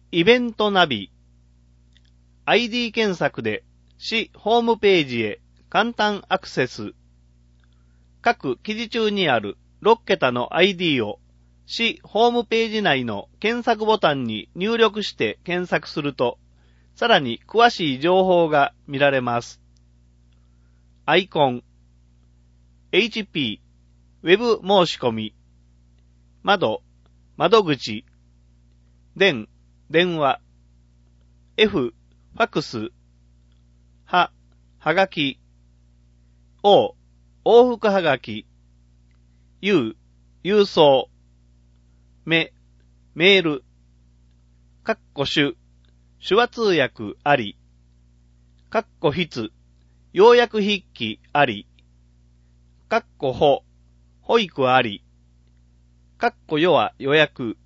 イベントナビ。ID 検索で市ホームページへ簡単アクセス。各記事中にある6桁の ID を市ホームページ内の検索ボタンに入力して検索すると、さらに詳しい情報が見られます。アイコン、HP、ウェブ申し込み、窓、窓口、電話、F、ファクス、はがき、往復はがき、郵送、メール、手話通訳あり、筆、要約筆記あり、保育あり、世は予約、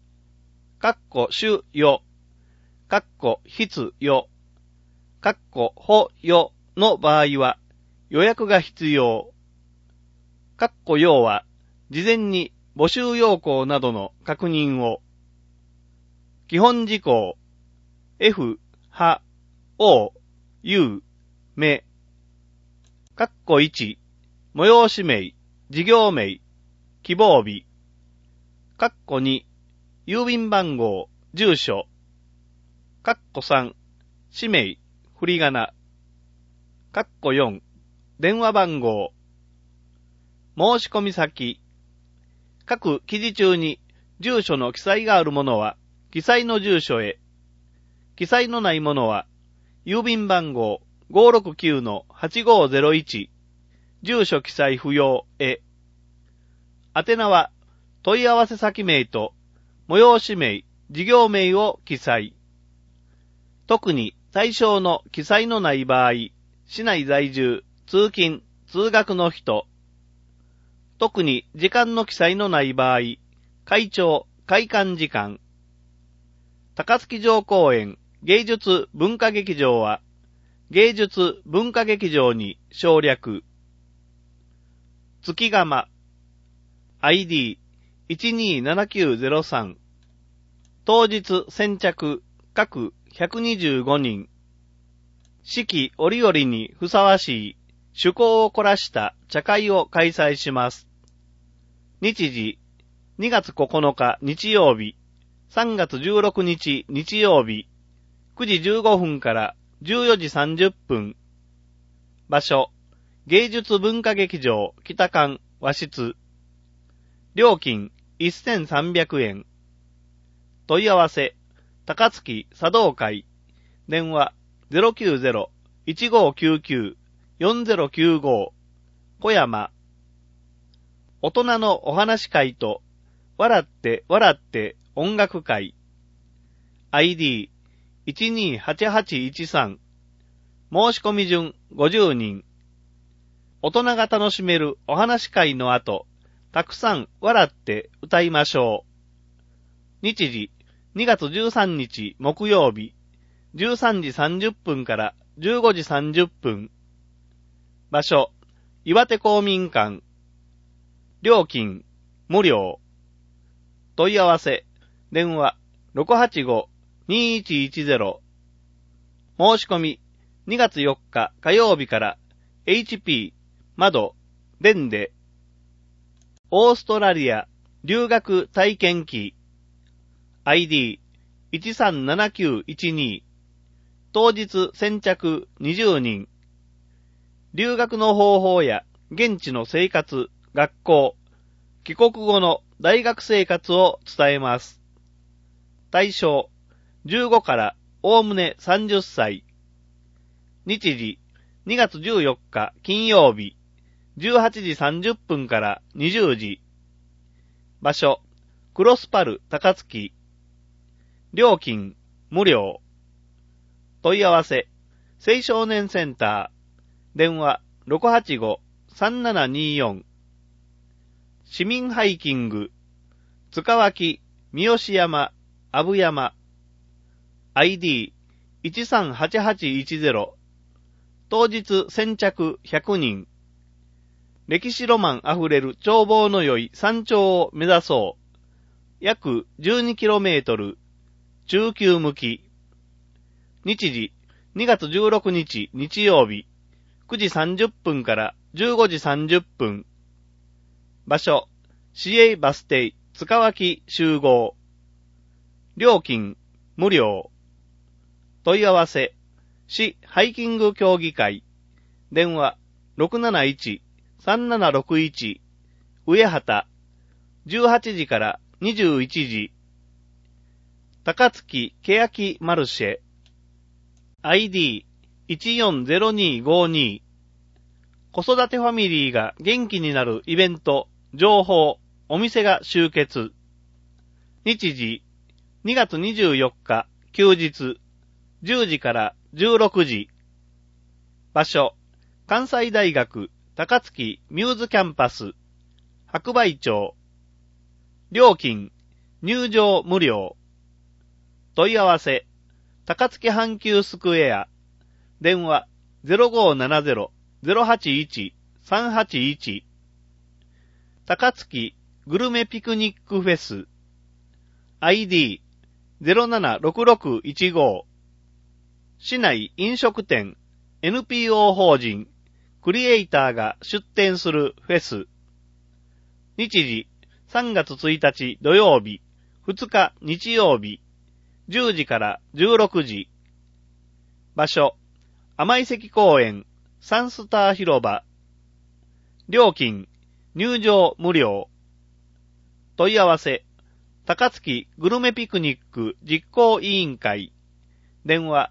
主予、必予、保予の場合は予約が必要。要は事前に募集要項などの確認を。基本事項 F、O、U、1、催し名、事業名、希望日。2、郵便番号、住所。3、氏名、振り仮名。4、電話番号。申し込み先。各記事中に住所の記載があるものは、記載の住所へ。記載のないものは、郵便番号 569-8501、住所記載不要へ。宛名は、問い合わせ先名と、催し名、事業名を記載。特に対象の記載のない場合、市内在住、通勤、通学の人。特に時間の記載のない場合、開庁、開館時間。高槻城公園芸術文化劇場は、芸術文化劇場に省略。月釜。ID 127903。当日先着各125人。四季折々にふさわしい趣向を凝らした茶会を開催します。日時2月9日日曜日、3月16日日曜日、9時15分から14時30分。場所、芸術文化劇場北館和室。料金1300円。問い合わせ、高槻茶道会。電話090-1599-4095。小山。大人のお話会と、笑って音楽会。ID 128813。申し込み順50人。大人が楽しめるお話会の後、たくさん笑って歌いましょう。日時2月13日木曜日、13時30分から15時30分。場所、岩手公民館。料金、無料。問い合わせ、電話、685-2110。申し込み、2月4日火曜日から、HP、窓、電で。オーストラリア、留学体験記。ID、137912。当日先着20人。留学の方法や現地の生活、学校、帰国後の大学生活を伝えます。対象、15からおおむね30歳。日時、2月14日金曜日、18時30分から20時。場所、クロスパル高槻。料金、無料。問い合わせ、青少年センター。電話、685-3724。市民ハイキング。塚脇、三好山、阿武山。ID、138810。当日先着100人。歴史ロマンあふれる眺望の良い山頂を目指そう。約 12km。 中級向き。日時、2月16日日曜日、9時30分から15時30分。場所、市営バス停、塚脇集合。料金、無料。問い合わせ、市ハイキング協議会。電話、671-3761。上畑。18時から21時。高槻欅マルシェ。ID140252。子育てファミリーが元気になるイベント、情報、お店が集結。日時、2月24日、休日、10時から16時。場所、関西大学高槻ミューズキャンパス、白梅町。料金、入場無料。問い合わせ、高槻阪急スクエア。電話、0570-081-381。高槻グルメピクニックフェス。ID076615。市内飲食店 NPO 法人クリエイターが出展するフェス。日時3月1日土曜日、2日日曜日、10時から16時。場所、甘井関公園サンスター広場。料金、入場無料。問い合わせ、高槻グルメピクニック実行委員会。電話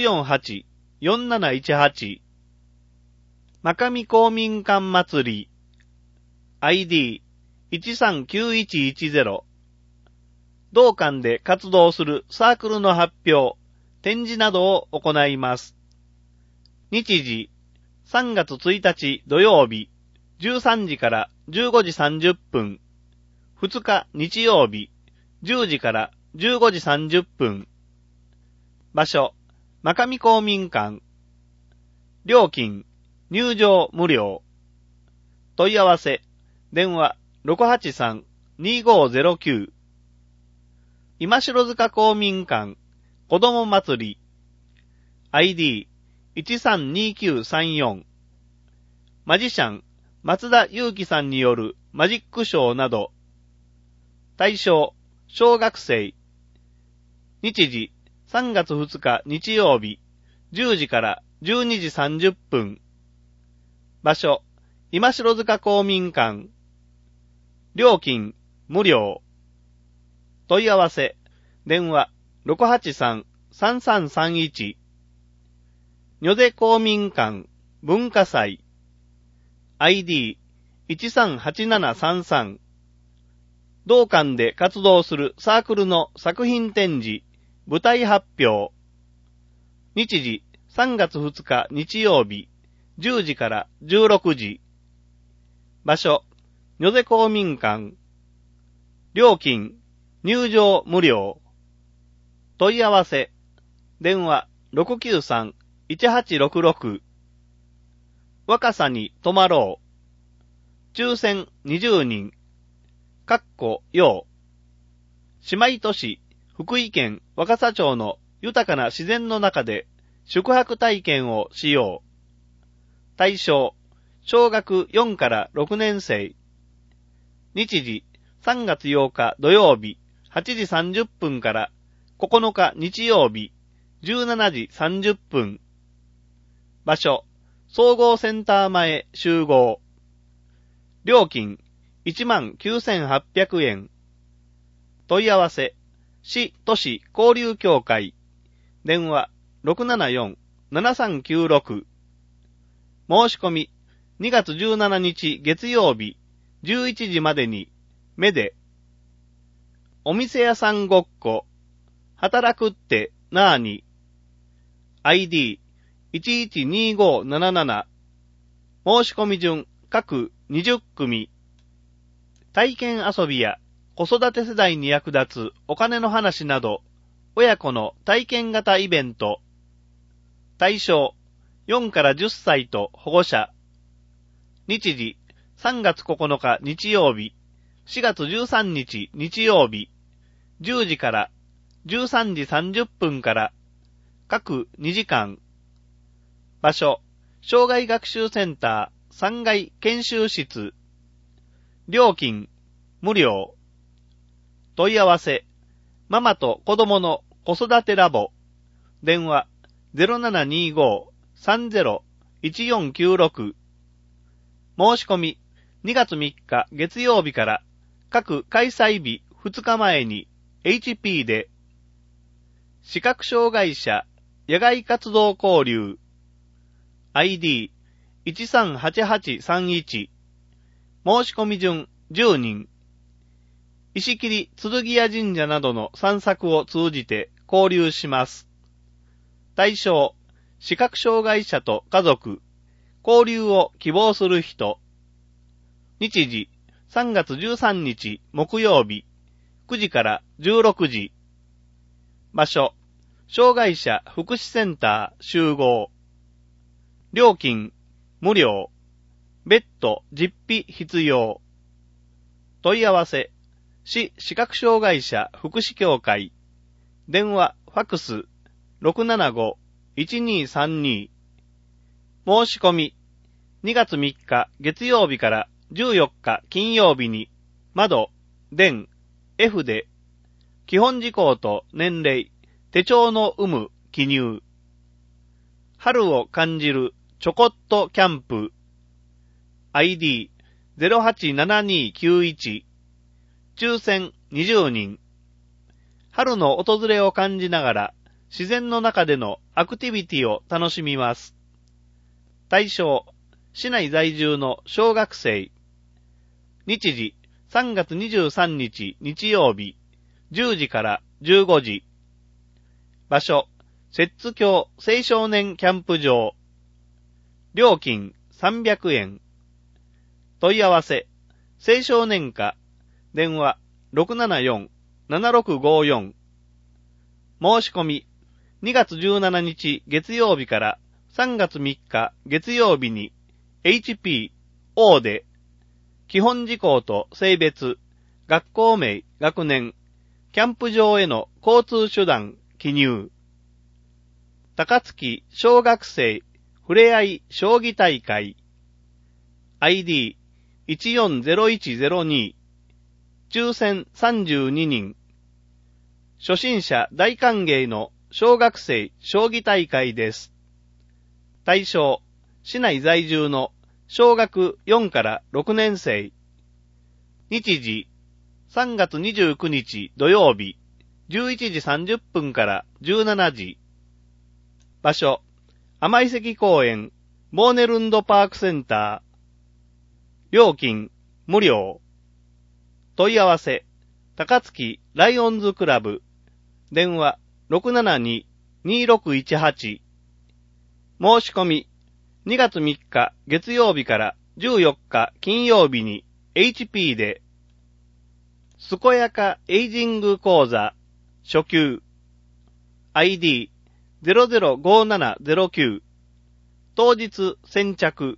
648-4718。真上公民館祭り。ID139110。同館で活動するサークルの発表、展示などを行います。日時、3月1日土曜日、13時から15時30分。2日日曜日、10時から15時30分。場所、真上公民館。料金、入場無料。問い合わせ、電話683-2509。今城塚公民館、子供祭り。ID132934。マジシャン、松田祐樹さんによるマジックショーなど。対象、小学生。日時、3月2日日曜日、10時から12時30分。場所、今城塚公民館。料金、無料。問い合わせ、電話、683-3331。女手公民館、文化祭。ID138733。同館で活動するサークルの作品展示、舞台発表。日時、3月2日日曜日、10時から16時。場所、女手公民館。料金、入場無料。問い合わせ、電話693-1866。若さに泊まろう。抽選20人。陽。姉妹都市、福井県若狭町の豊かな自然の中で宿泊体験をしよう。対象、小学4から6年生。日時、3月8日土曜日、8時30分から9日日曜日、17時30分。場所、総合センター前集合。料金、19,800円。問い合わせ、市都市交流協会。電話、674-7396。申し込み、2月17日月曜日、11時までに、目で。お店屋さんごっこ。働くってなーに。ID112577。申し込み順各20組。体験遊びや子育て世代に役立つお金の話など、親子の体験型イベント。対象、4から10歳と保護者。日時、3月9日日曜日、4月13日日曜日、10時から 13時30分から各2時間。場所、障害学習センター3階研修室。料金、無料。問い合わせ、ママと子供の子育てラボ。電話、0725-30-1496。申し込み、2月3日月曜日から各開催日2日前に HP で、視覚障害者野外活動交流 ID138831 申し込み順10人石切剣屋神社などの散策を通じて交流します。対象、視覚障害者と家族、交流を希望する人。日時、3月13日木曜日、9時から16時。場所、障害者福祉センター集合。料金、無料。別途実費必要。問い合わせ、市視覚障害者福祉協会。電話、ファクス、675-1232。申し込み、2月3日月曜日から14日金曜日に、窓、電、F で、基本事項と年齢、手帳の有無、記入。春を感じるちょこっとキャンプ。ID087291。抽選20人。春の訪れを感じながら、自然の中でのアクティビティを楽しみます。対象、市内在住の小学生。日時、3月23日日曜日、10時から15時。場所、摂津峡青少年キャンプ場。料金300円。問い合わせ、青少年課、電話 674-7654。申し込み、2月17日月曜日から3月3日月曜日に HP、O で、基本事項と性別、学校名、学年、キャンプ場への交通手段、記入。高槻小学生ふれあい将棋大会 ID140102 抽選32人初心者大歓迎の小学生将棋大会です。対象、市内在住の小学4から6年生。日時、3月29日土曜日、11時30分から17時。場所、甘井関公園、モーネルンドパークセンター。料金、無料。問い合わせ、高槻ライオンズクラブ。電話、672-2618。申し込み、2月3日月曜日から14日金曜日に HP で、健やかエイジング講座、初級。ID005709 当日先着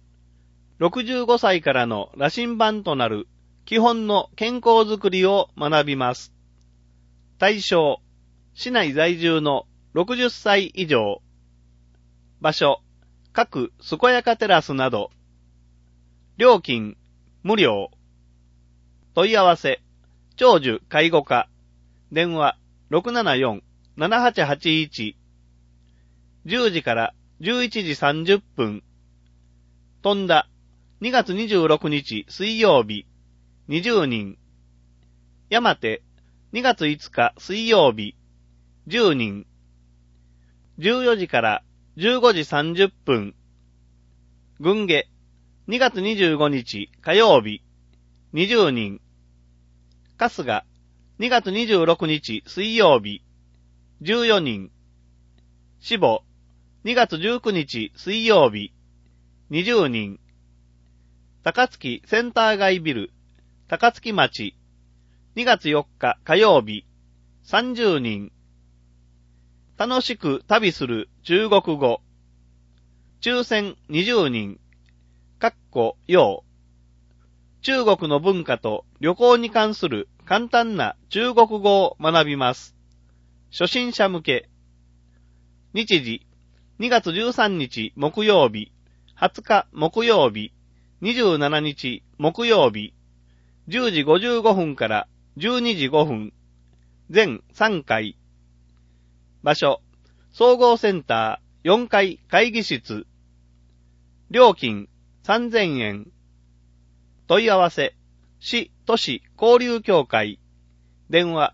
65歳からの羅針盤となる基本の健康づくりを学びます。対象、市内在住の60歳以上。場所、各健やかテラスなど。料金、無料。問い合わせ、長寿介護課。電話、674-7881。10時から11時30分。飛んだ2月26日水曜日20人。山手2月5日水曜日10人。14時から15時30分。群下2月25日火曜日20人。春日2月26日水曜日14人。志保2月19日水曜日20人。高槻センター街ビル高槻町2月4日火曜日30人。楽しく旅する中国語抽選20人。要中国の文化と旅行に関する簡単な中国語を学びます。 初心者向け。日時、2月13日木曜日、20日木曜日、27日木曜日、10時55分から12時5分、全3回。場所、総合センター4階会議室。料金3000円。問い合わせ、市都市交流協会。電話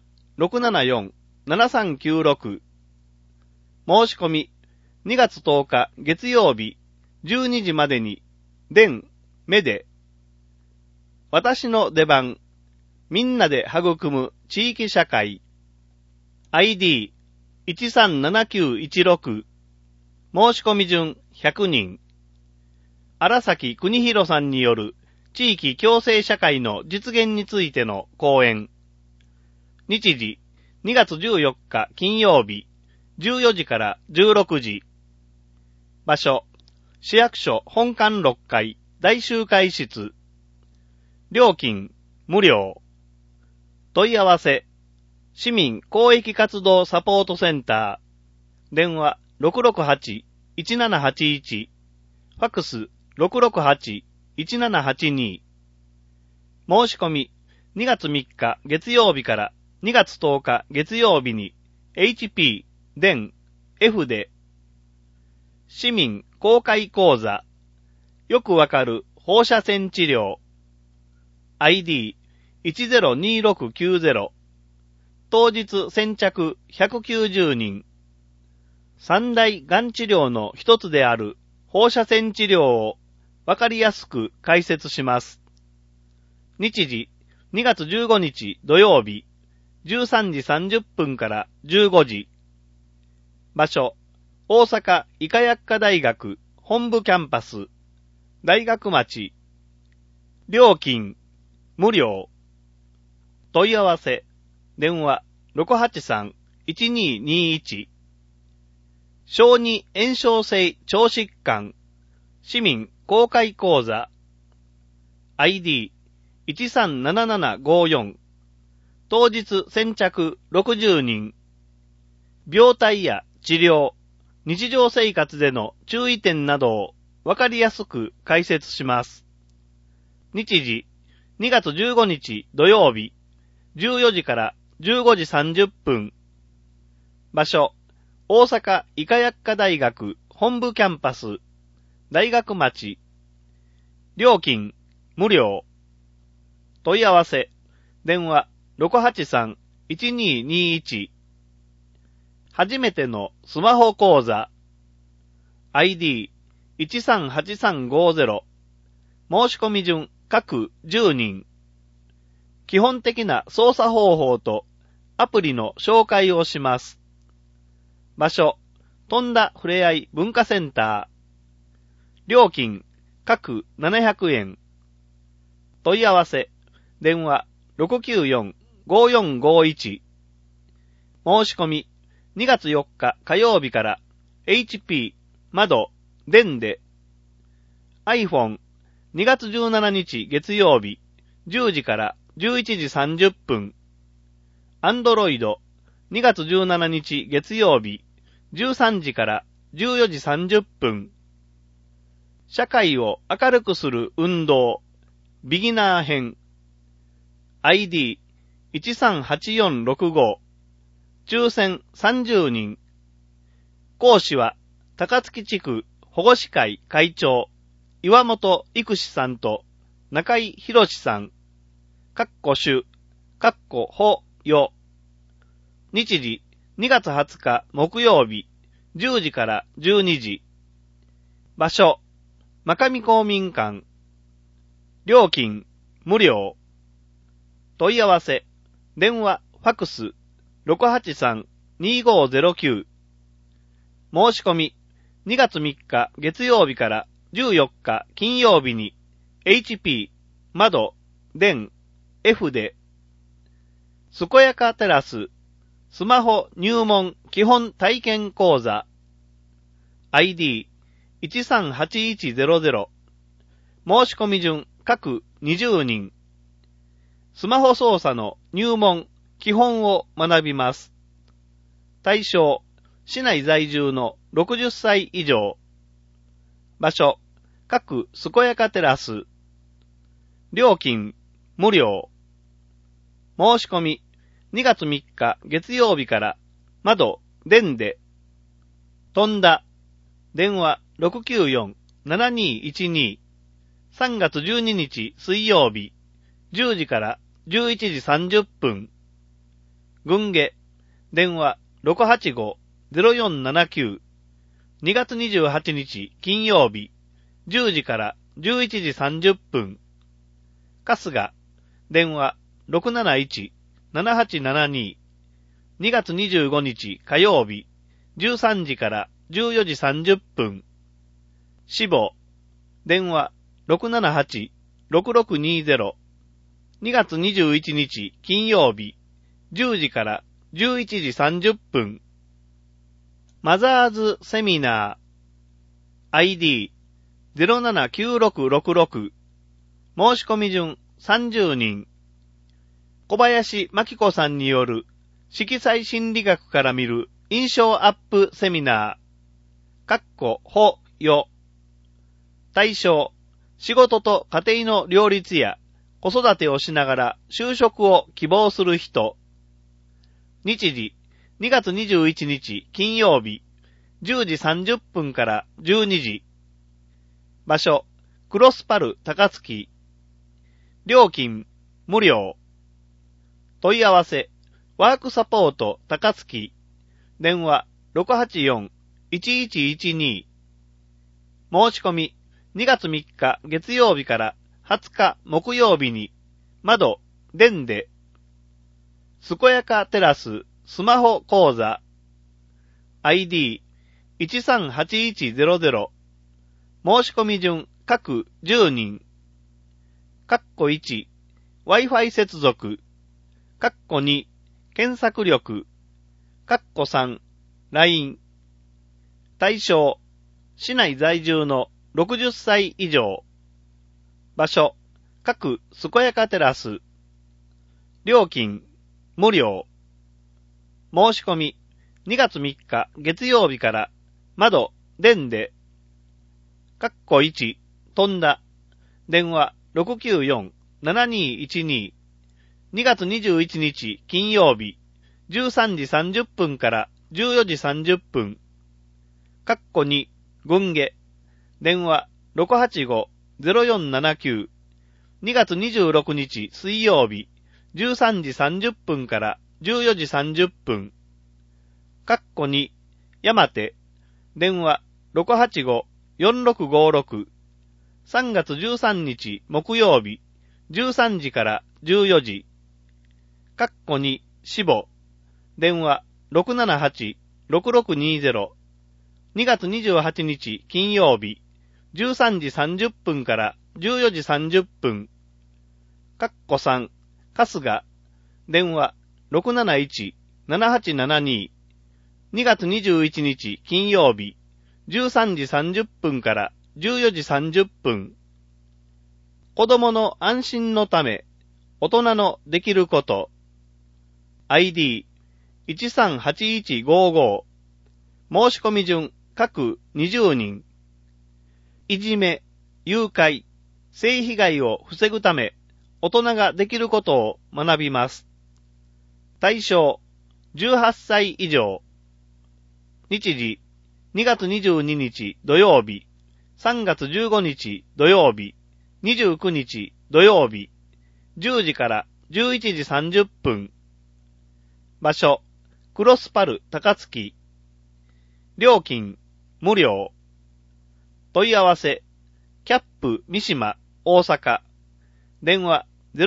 674-7396。申し込み、2月10日月曜日、12時までに、目で。私の出番、みんなで育む地域社会。ID137916。申し込み順100人。荒崎国広さんによる地域共生社会の実現についての講演。日時、2月14日金曜日、14時から16時。場所、市役所本館6階大集会室。料金、無料。問い合わせ、市民公益活動サポートセンター。電話 668-1781。ファクス 668-1782。申し込み、2月3日月曜日から2月10日月曜日に HP、F で。市民公開講座。よくわかる放射線治療。ID102690。当日先着190人。三大がん治療の一つである放射線治療をわかりやすく解説します。日時、2月15日土曜日、13時30分から15時。場所、大阪医科薬科大学本部キャンパス、大学町。料金、無料。問い合わせ、電話 683-1221。小児炎症性腸疾患、市民公開講座。ID137754。当日先着60人。病態や治療、日常生活での注意点などをわかりやすく解説します。日時、2月15日土曜日、14時から15時30分。場所、大阪医科薬科大学本部キャンパス、大学町。料金、無料。問い合わせ、電話 683-1221。初めてのスマホ講座。ID138350。申し込み順各10人。基本的な操作方法とアプリの紹介をします。場所、富田ふれあい文化センター。料金、各700円。問い合わせ、電話 694-5451。申し込み、2月4日火曜日から HP、窓、電で。iPhone、2月17日月曜日、10時から11時30分。Android、2月17日月曜日、13時から14時30分。社会を明るくする運動、ビギナー編。ID138465。抽選30人。講師は、高槻地区保護司会会長、岩本育志さんと中井博さん。主、補、よ。日時、2月20日木曜日、10時から12時。場所、真上公民館。料金、無料。問い合わせ、電話、ファクス、683-2509。申し込み、2月3日月曜日から14日金曜日に HP、窓、電、F で。健やかテラス、スマホ入門基本体験講座。ID138100。申し込み順各20人。スマホ操作の入門基本を学びます。 対象、市内在住の60歳以上。場所、各健やかテラス。料金、無料。申し込み、2月3日月曜日から、窓、電で。飛んだ。電話 694-7212。3月12日水曜日、10時から11時30分。軍下。電話 685-0479。2月28日金曜日、10時から11時30分。春日。電話 671-7872。2月25日火曜日、13時から14時30分。死亡。電話 678-6620。2月21日金曜日、10時から11時30分。マザーズセミナー。ID 079666。申し込み順30人。小林真紀子さんによる色彩心理学から見る印象アップセミナー。ほよ。対象、仕事と家庭の両立や子育てをしながら就職を希望する人。日時、2月21日金曜日、10時30分から12時。場所、クロスパル高槻。料金、無料。問い合わせ、ワークサポート高槻。電話 684-1112。申し込み、2月3日月曜日から20日木曜日に、窓、電で。健やかテラススマホ講座。ID 138100。申し込み順各10人。1、Wi-Fi 接続。2、検索力。3、LINE。対象、市内在住の60歳以上。場所、各健やかテラス。料金、無料。申し込み、2月3日月曜日から、窓、電で。1、飛んだ。電話 694-7212。2月21日金曜日、13時30分から14時30分。2、軍下。電話 685-0479。2月26日水曜日、13時30分から14時30分。2、山手。電話 685-4656。3月13日木曜日、13時から14時。2、死亡。電話 678-6620。2月28日金曜日、13時30分から14時30分。3、春日。電話 671-7872。2月21日金曜日、13時30分から14時30分。子供の安心のため、大人のできること。ID 138155。申し込み順各20人。いじめ、誘拐、性被害を防ぐため、大人ができることを学びます。対象、18歳以上。日時、2月22日土曜日、3月15日土曜日、29日土曜日、10時から11時30分。場所、クロスパル高槻。料金、無料。問い合わせ、キャップ三島大阪。電話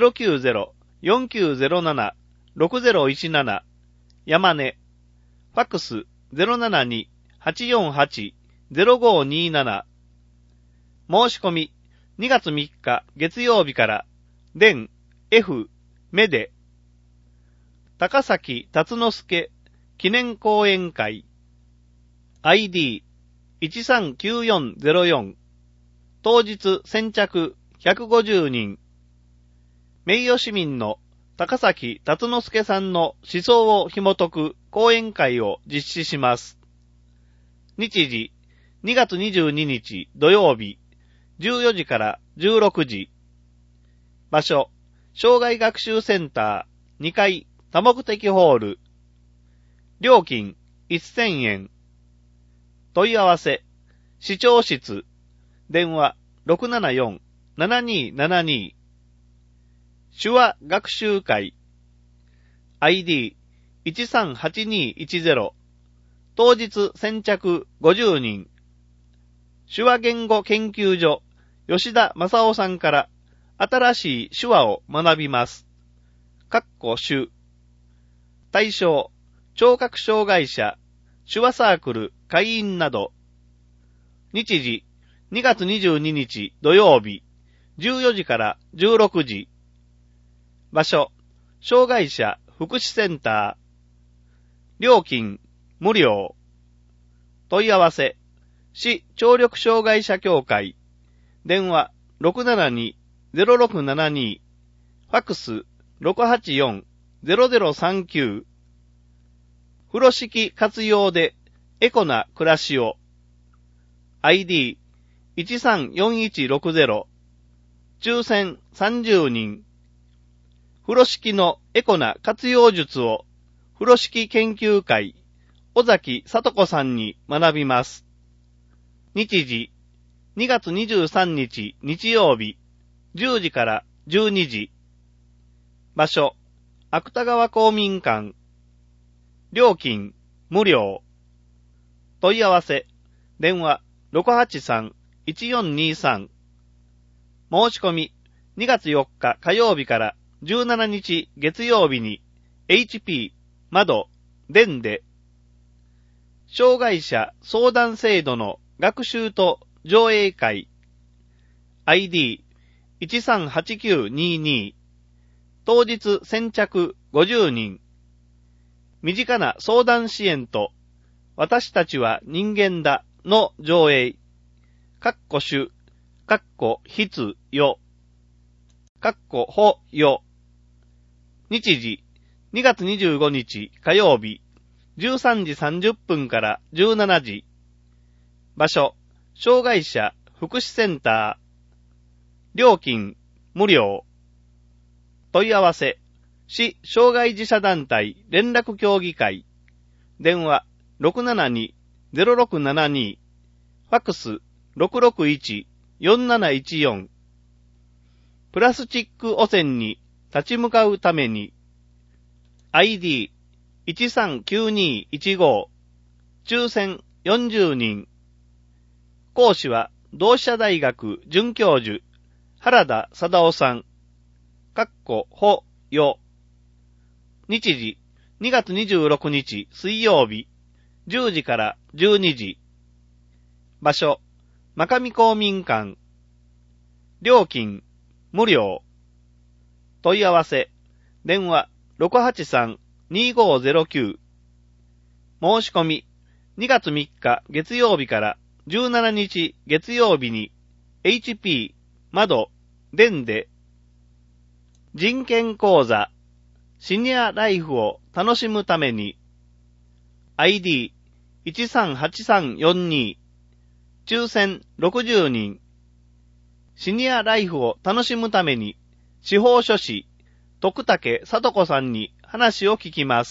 090-4907-6017。山根。ファックス 072-848-0527。申し込み、2月3日月曜日から、電 F メデ。高崎達之助記念講演会。ID 139404。当日先着150人。名誉市民の高崎達之助さんの思想を紐解く講演会を実施します。日時、2月22日土曜日、14時から16時。場所、障害学習センター2階多目的ホール。料金1000円。問い合わせ、市長室、電話 674-7272。手話学習会 ID138210 当日先着50人手話言語研究所吉田正夫さんから新しい手話を学びます。手対象聴覚障害者手話サークル会員など日時2月22日土曜日14時から16時場所、障害者福祉センター。料金、無料。問い合わせ、市聴力障害者協会。電話、672-0672。ファックス、684-0039。風呂敷活用で、エコな暮らしを。ID134160。抽選30人。風呂敷のエコな活用術を風呂敷研究会尾崎聡子さんに学びます。日時2月23日日曜日10時から12時場所芥川公民館料金無料問い合わせ電話 683-1423 申し込み2月4日火曜日から17日月曜日に HP 窓電で障害者相談制度の学習と上映会 ID138922 当日先着50人身近な相談支援と私たちは人間だの上映主必よほよ日時2月25日火曜日13時30分から17時場所障害者福祉センター料金無料問い合わせ市障害児者団体連絡協議会電話 672-0672 ファックス 661-4714 プラスチック汚染に立ち向かうために ID139215 抽選40人講師は同志社大学准教授原田貞夫さんほよ日時2月26日水曜日10時から12時場所真上公民館料金無料問い合わせ電話 683-2509 申し込み2月3日月曜日から17日月曜日に HP 窓電で人権講座シニアライフを楽しむために ID138342 抽選60人シニアライフを楽しむために司法書士徳武聡子さんに話を聞きます。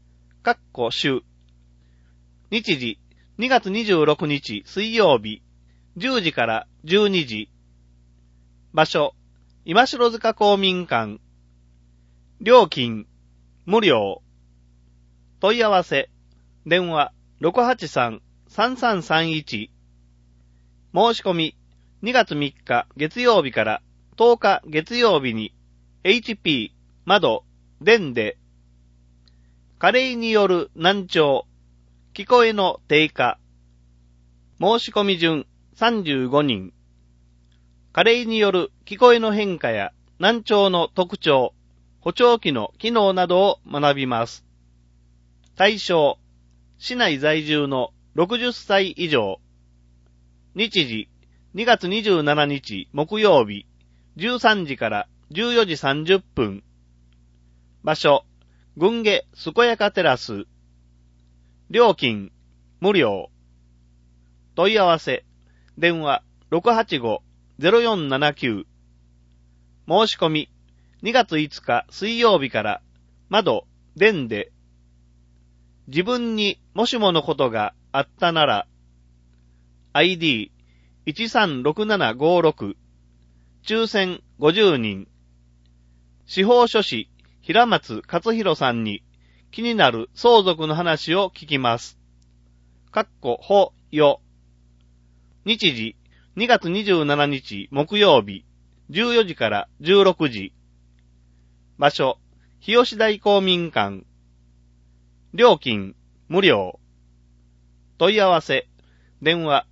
日時2月26日水曜日10時から12時場所今城塚公民館料金無料問い合わせ電話 683-3331 申し込み2月3日月曜日から10日月曜日に HP 窓電で加齢による難聴聞こえの低下申し込み順35人加齢による聞こえの変化や難聴の特徴補聴器の機能などを学びます。対象市内在住の60歳以上日時2月27日木曜日13時から14時30分場所、郡下健やかテラス。料金、無料。問い合わせ、電話 685-0479。申し込み、2月5日水曜日から窓、電で。自分にもしものことがあったなら、ID136756、抽選50人。司法書士、平松勝弘さんに気になる相続の話を聞きます。法よ。日時、2月27日木曜日、14時から16時。場所、日吉台公民館。料金、無料。問い合わせ、電話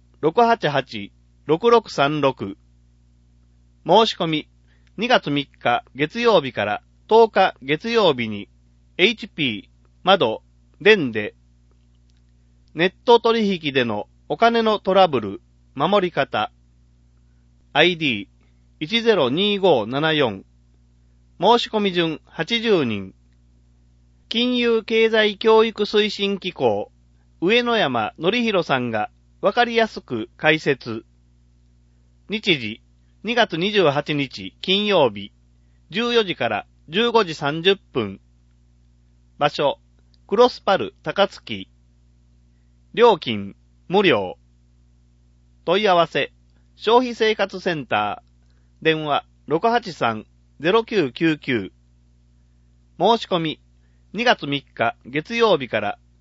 688-6636。申し込み、2月3日月曜日から10日月曜日に HP、窓、電で。ネット取引でのお金のトラブル、守り方。ID102574。申し込み順80人。金融経済教育推進機構、上野山則弘さんがわかりやすく解説。日時、2月28日金曜日、14時から15時30分。場所、クロスパル高槻。料金、無料。問い合わせ、消費生活センター。電話、683-0999。申し込み、2月3日月曜日から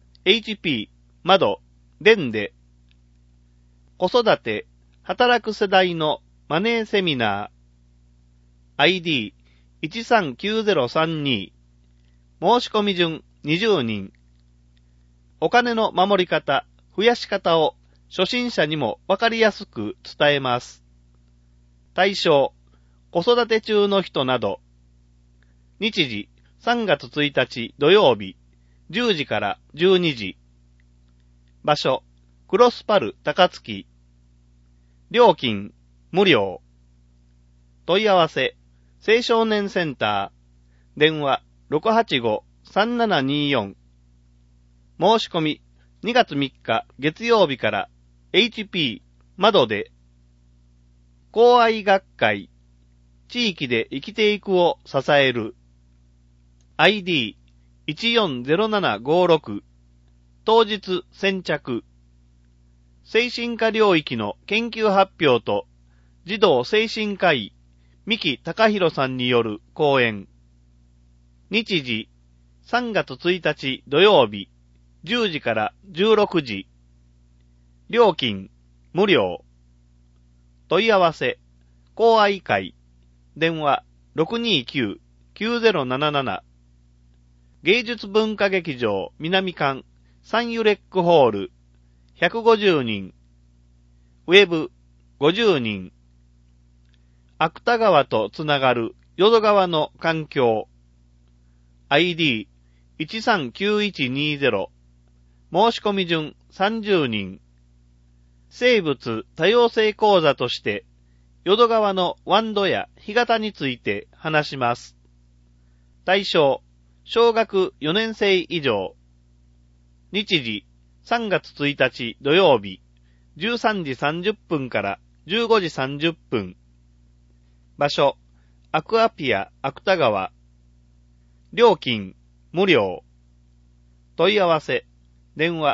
HP、窓、電で。子育て、働く世代のマネーセミナー。ID139032。申し込み順20人。お金の守り方、増やし方を初心者にもわかりやすく伝えます。対象、子育て中の人など。日時、3月1日土曜日、10時から12時。場所、クロスパル高槻。料金、無料。問い合わせ、青少年センター。電話、685-3724。申し込み、2月3日月曜日から HP、窓で。公愛学会。地域で生きていくを支える。ID140756。当日先着。精神科領域の研究発表と児童精神科医三木隆弘さんによる講演。日時3月1日土曜日10時から16時。料金無料。問い合わせ公愛会。電話 629-9077。芸術文化劇場南館サンユレックホール150人。ウェブ50人。芥川とつながる淀川の環境。ID139120。申し込み順30人。生物多様性講座として淀川の湾土や干潟について話します。対象、小学4年生以上。日時、3月1日土曜日、13時30分から15時30分。場所、アクアピア芥川。料金、無料。問い合わせ、電話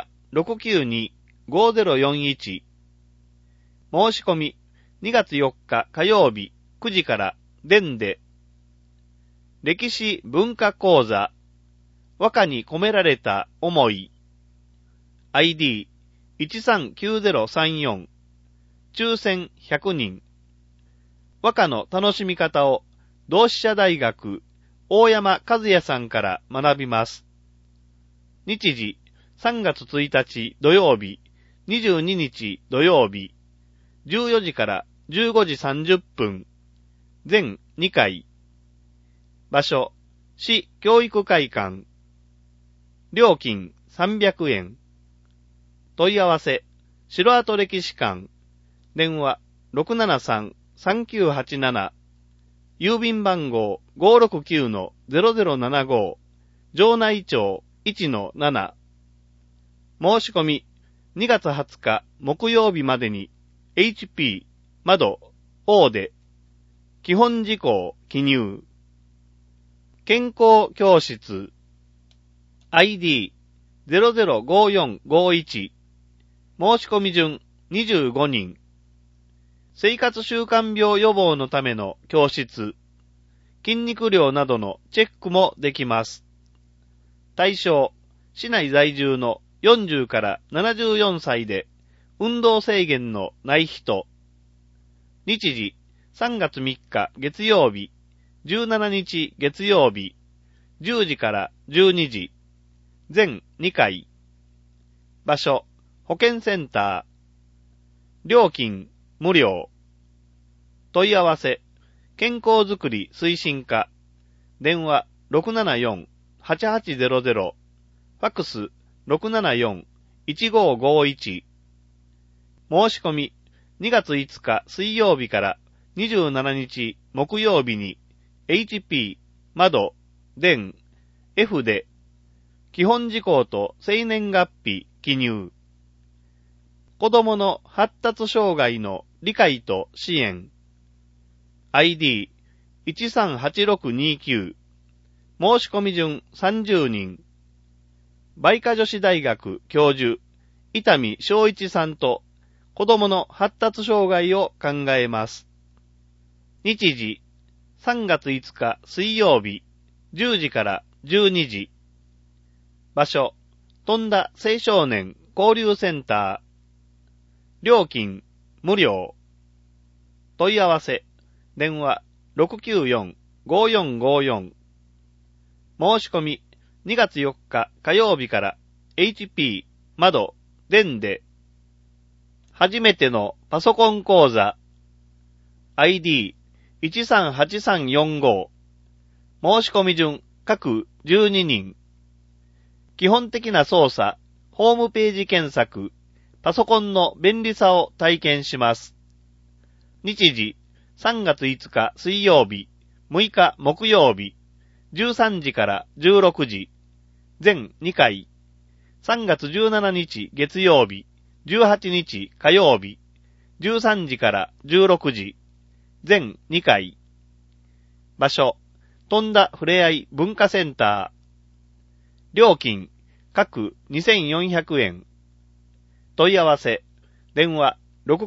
692-5041。申し込み、2月4日火曜日9時から電で。歴史文化講座。和歌に込められた思い。ID139034。抽選100人。和歌の楽しみ方を同志社大学大山和也さんから学びます。日時3月1日土曜日、22日土曜日、14時から15時30分。全2回。場所、市教育会館。料金300円。問い合わせ、城跡歴史館。電話673-3987。 郵便番号 569-0075 城内町 1-7 申し込み2月20日木曜日までに HP 窓 O で基本事項記入。健康教室 ID005451 申し込み順25人。生活習慣病予防のための教室、筋肉量などのチェックもできます。対象、市内在住の40から74歳で運動制限のない人。日時、3月3日月曜日、17日月曜日、10時から12時、全2回。場所、保健センター。料金、無料。問い合わせ、健康づくり推進課。電話 674-8800。ファックス 674-1551。申し込み、2月5日水曜日から27日木曜日に HP、窓、電、F で基本事項と生年月日記入。子供の発達障害の理解と支援。ID138629。申し込み順30人。梅花女子大学教授、伊丹正一さんと子供の発達障害を考えます。日時、3月5日水曜日、10時から12時。場所、富田青少年交流センター。料金、無料。問い合わせ、電話 694-5454。申し込み、2月4日火曜日から HP、窓、電で、初めてのパソコン講座、ID138345。申し込み順、各12人。基本的な操作、ホームページ検索、パソコンの便利さを体験します。日時、3月5日水曜日、6日木曜日、13時から16時、全2回。3月17日月曜日、18日火曜日、13時から16時、全2回。場所、富田ふれあい文化センター。料金、各2400円。問い合わせ、電話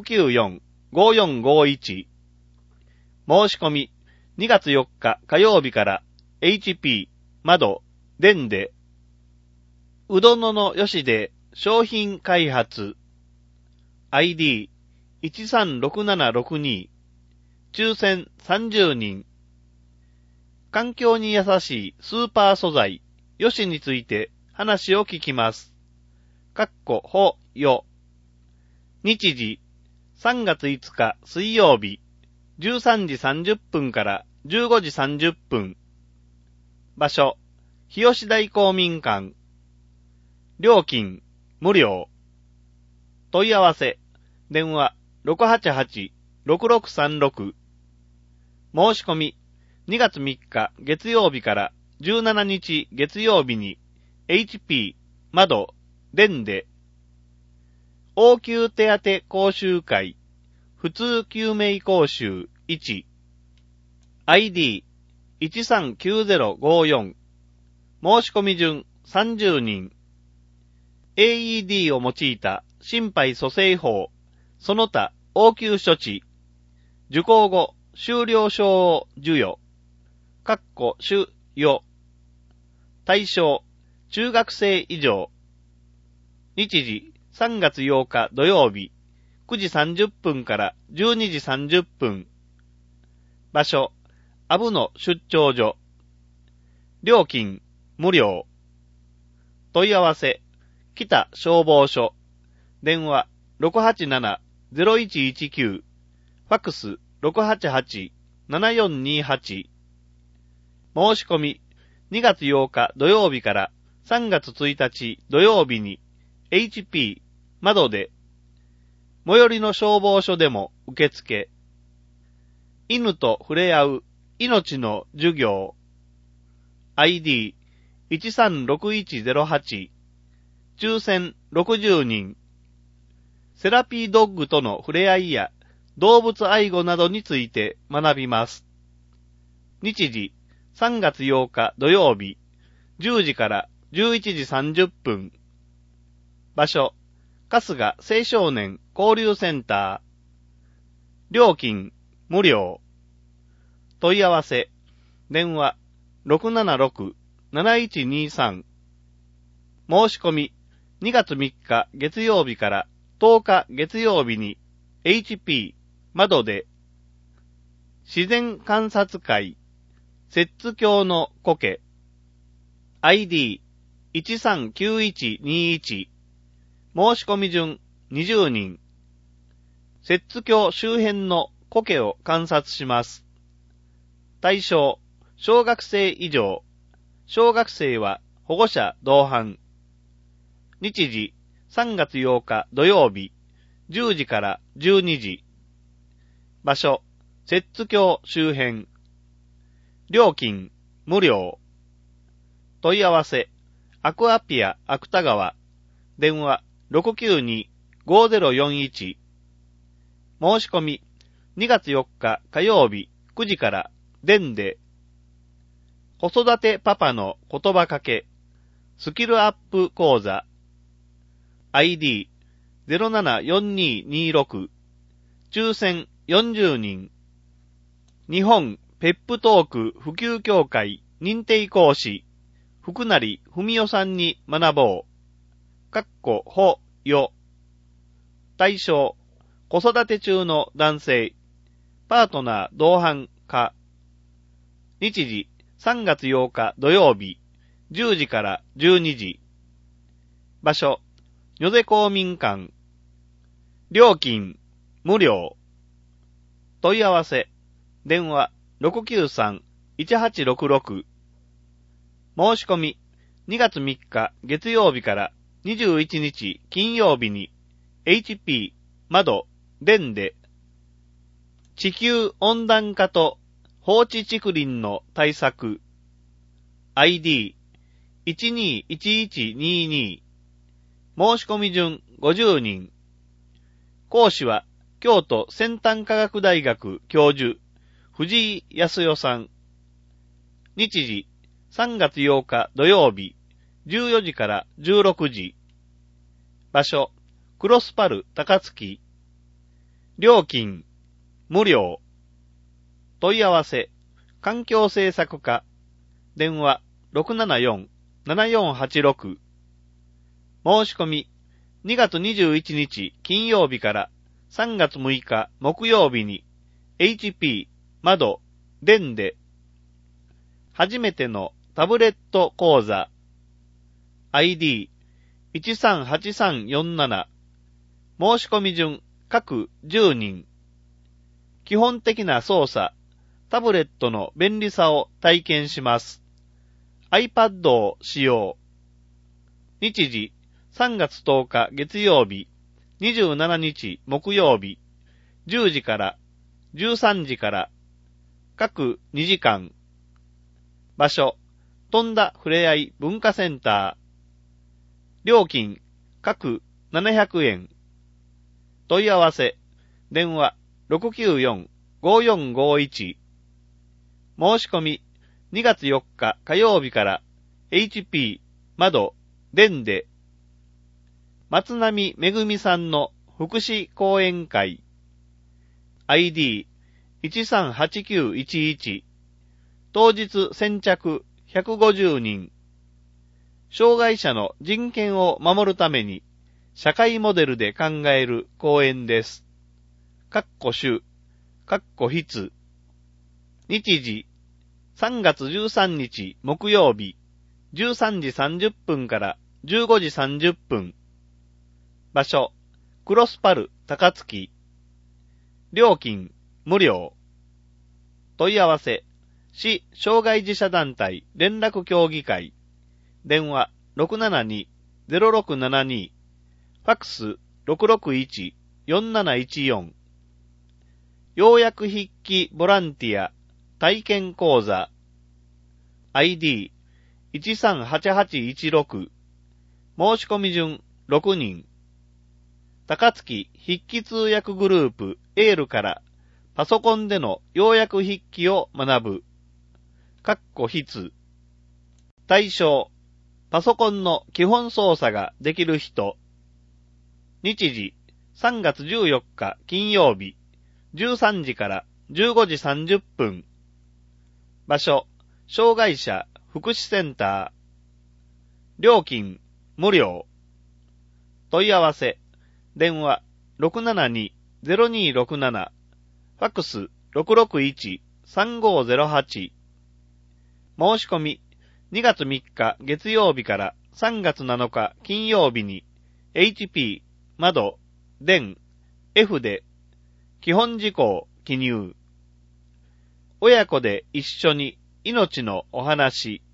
694-5451。申し込み、2月4日火曜日から HP、窓、電で、うどののよしで商品開発。ID136762。抽選30人。環境に優しいスーパー素材、よしについて話を聞きます。ほよ。日時、3月5日水曜日、13時30分から15時30分。場所、日吉台公民館。料金、無料。問い合わせ、電話 688-6636。申し込み、2月3日月曜日から17日月曜日に HP、窓、電で、応急手当講習会、普通救命講習1、ID139054。申し込み順30人。AED を用いた心肺蘇生法、その他応急処置。受講後、修了証を授与。主与。対象、中学生以上。日時、3月8日土曜日、9時30分から12時30分。場所、阿武野出張所。料金、無料。問い合わせ、北消防署。電話、687-0119。ファックス、688-7428。申し込み、2月8日土曜日から3月1日土曜日に HP、窓で、最寄りの消防署でも受付。犬と触れ合う命の授業 ID136108 抽選60人セラピードッグとの触れ合いや動物愛護などについて学びます。日時3月8日土曜日10時から11時30分場所春日青少年交流センター料金無料問い合わせ電話 676-7123 申し込み2月3日月曜日から10日月曜日に HP 窓で自然観察会摂津峡の苔 ID139121 申し込み順20人摂津峡周辺の苔を観察します。対象小学生以上小学生は保護者同伴日時3月8日土曜日10時から12時場所摂津峡周辺料金無料問い合わせアクアピア芥川電話 692-5041 申し込み2月4日火曜日9時から電で子育てパパの言葉かけスキルアップ講座 ID074226 抽選40人日本ペップトーク普及協会認定講師福成文代さんに学ぼうほよ対象子育て中の男性パートナー同伴か日時3月8日土曜日10時から12時場所与瀬公民館料金無料問い合わせ電話 693-1866 申し込み2月3日月曜日から21日金曜日に HP 窓電で地球温暖化と放置竹林の対策 ID121122 申し込み順50人講師は京都先端科学大学教授藤井康代さん日時3月8日土曜日14時から16時場所クロスパル高槻料金無料問い合わせ環境政策課電話 674-7486 申し込み2月21日金曜日から3月6日木曜日に HP 窓電で初めてのタブレット講座 ID138347 申し込み順各10人基本的な操作タブレットの便利さを体験します iPad を使用日時3月10日月曜日27日木曜日10時から13時から各2時間場所飛んだふれあい文化センター料金各700円問い合わせ電話 694-5451 申し込み2月4日火曜日から HP 窓電で松並めぐみさんの福祉講演会 ID138911 当日先着150人障害者の人権を守るために社会モデルで考える講演です。主筆日時3月13日木曜日13時30分から15時30分場所クロスパル高槻料金無料問い合わせ市障害児者団体連絡協議会電話 672-0672 ファックス 661-4714 要約筆記ボランティア体験講座 ID138816 申し込み順6人高槻筆記通訳グループエールからパソコンでの要約筆記を学ぶ筆対象パソコンの基本操作ができる人日時3月14日金曜日13時から15時30分場所障害者福祉センター料金無料問い合わせ電話 672-0267 ファックス 661-3508 申し込み2月3日月曜日から3月7日金曜日に HP 窓電 F で基本事項記入親子で一緒に命のお話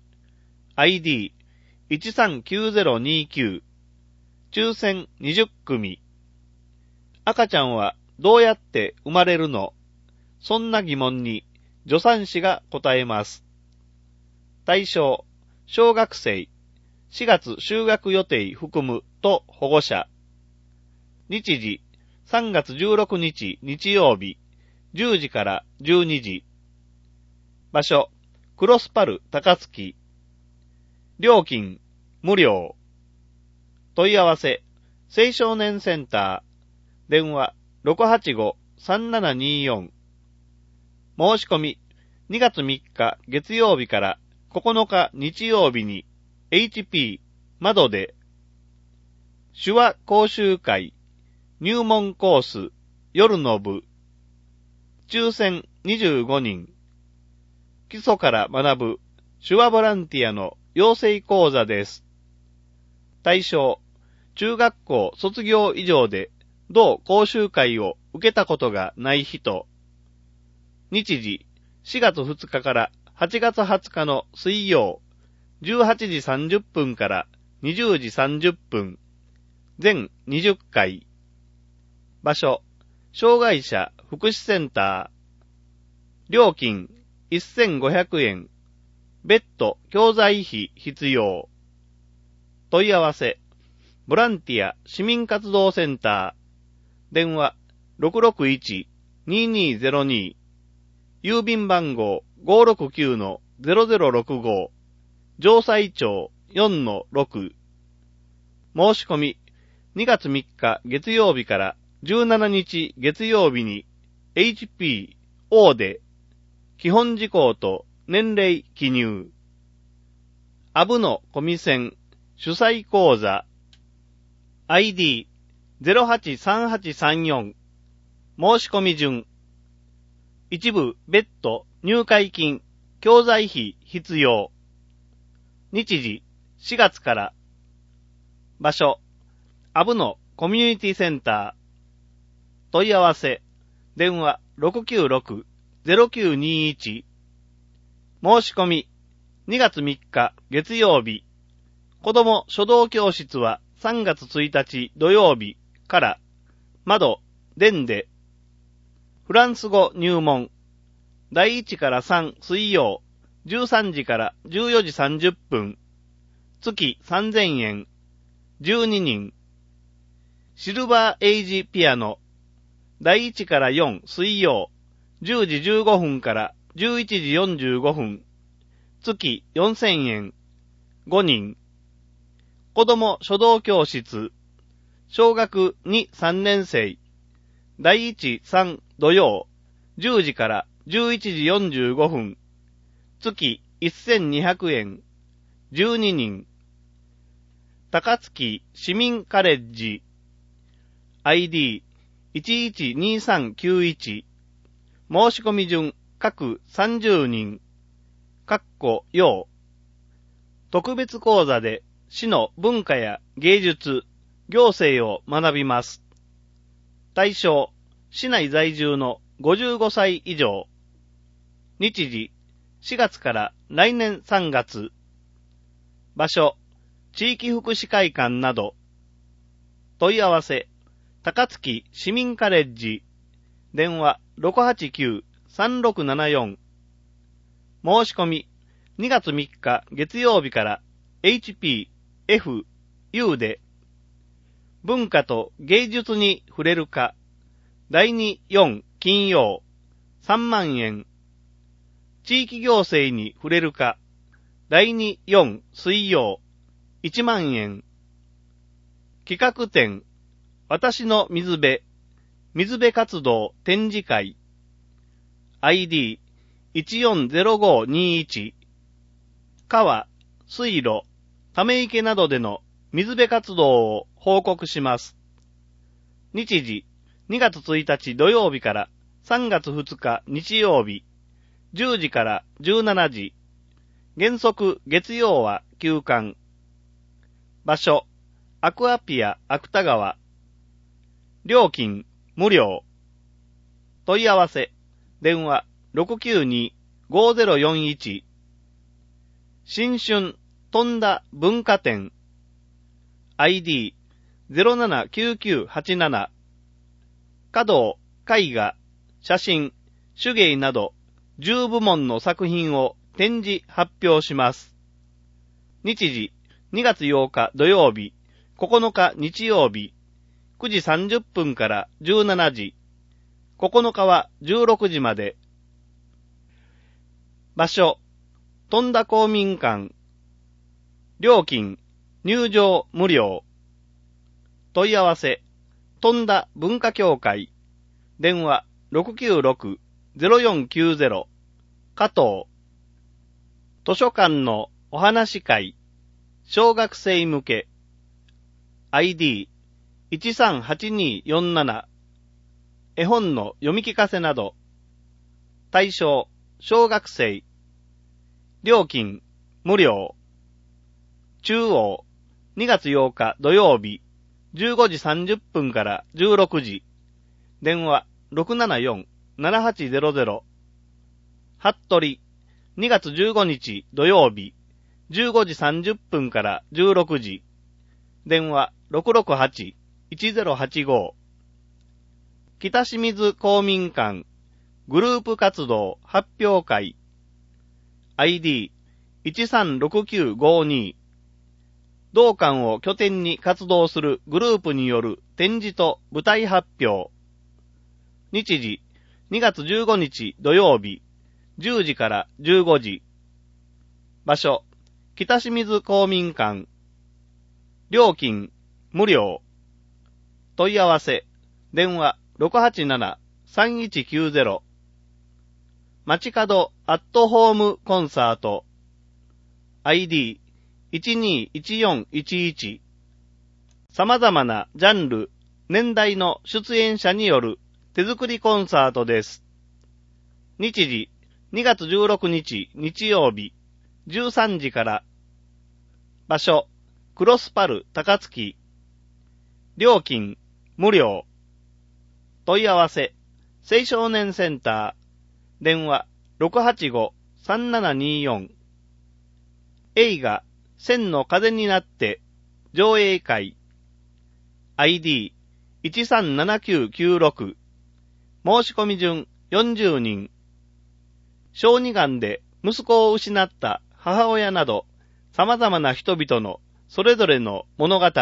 ID139029 抽選20組赤ちゃんはどうやって生まれるの？そんな疑問に助産師が答えます。対象小学生4月就学予定含むと保護者日時3月16日日曜日10時から12時場所クロスパル高槻料金無料問い合わせ青少年センター電話 685-3724 申し込み2月3日月曜日から9日日曜日に HP 窓で手話講習会入門コース夜の部抽選25人基礎から学ぶ手話ボランティアの養成講座です。対象中学校卒業以上で同講習会を受けたことがない人日時4月2日から8月20日の水曜18時30分から20時30分全20回場所障害者福祉センター料金1500円別途教材費必要問い合わせボランティア市民活動センター電話 661-2202 郵便番号 569-0065 城西町 4-6 申し込み2月3日月曜日から17日月曜日に HP O で基本事項と年齢記入アブのコミセン主催講座 ID083834 申し込み順一部別途入会金教材費必要日時4月から場所アブのコミュニティセンター問い合わせ電話 696-0921 申し込み2月3日月曜日子ども書道教室は3月1日土曜日から窓電でフランス語入門第1から3水曜13時から14時30分月3000円12人シルバーエイジピアノ第1から4水曜10時15分から11時45分月4000円5人子ども書道教室小学2、3年生第1、3土曜10時から11時45分月1200円12人高槻市民カレッジ ID112391 申し込み順各30人要特別講座で市の文化や芸術、行政を学びます。対象、市内在住の55歳以上。日時、4月から来年3月。場所、地域福祉会館など。問い合わせ、高槻市民カレッジ。電話 689-3674 申し込み、2月3日月曜日から HP、F、U で、文化と芸術に触れるか、第2、4金曜、3万円。地域行政に触れるか、第2、4水曜、1万円。企画展、私の水辺、水辺活動展示会。ID140521。川、水路、ため池などでの水辺活動を報告します。日時、2月1日土曜日から3月2日日曜日、10時から17時。原則月曜は休館。場所、アクアピア芥川。料金、無料。問い合わせ、電話 692-5041。新春、富田文化展。ID079987。華道、絵画、写真、手芸など10部門の作品を展示発表します。日時、2月8日土曜日、9日日曜日、9時30分から17時、9日は16時まで。場所、富田公民館。料金、入場無料。問い合わせ、富田文化協会。電話 696-0490。加藤。図書館のお話会。小学生向け。ID138247。絵本の読み聞かせなど。対象、小学生。料金、無料。中央、2月8日土曜日、15時30分から16時。電話、674-7800。服部、2月15日土曜日、15時30分から16時。電話、668-1085。北清水公民館グループ活動発表会。ID136952。同館を拠点に活動するグループによる展示と舞台発表。日時、2月15日土曜日、10時から15時。場所、北清水公民館。料金、無料。問い合わせ、電話 687-3190。街角アットホームコンサート。ID121411。様々なジャンル、年代の出演者による手作りコンサートです。日時、2月16日日曜日、13時から。場所、クロスパル高槻。料金、無料。問い合わせ、青少年センター。電話、685-3724。映画、千の風になって、上映会。ID137996。申し込み順40人。小児がんで息子を失った母親など、様々な人々のそれぞれの物語。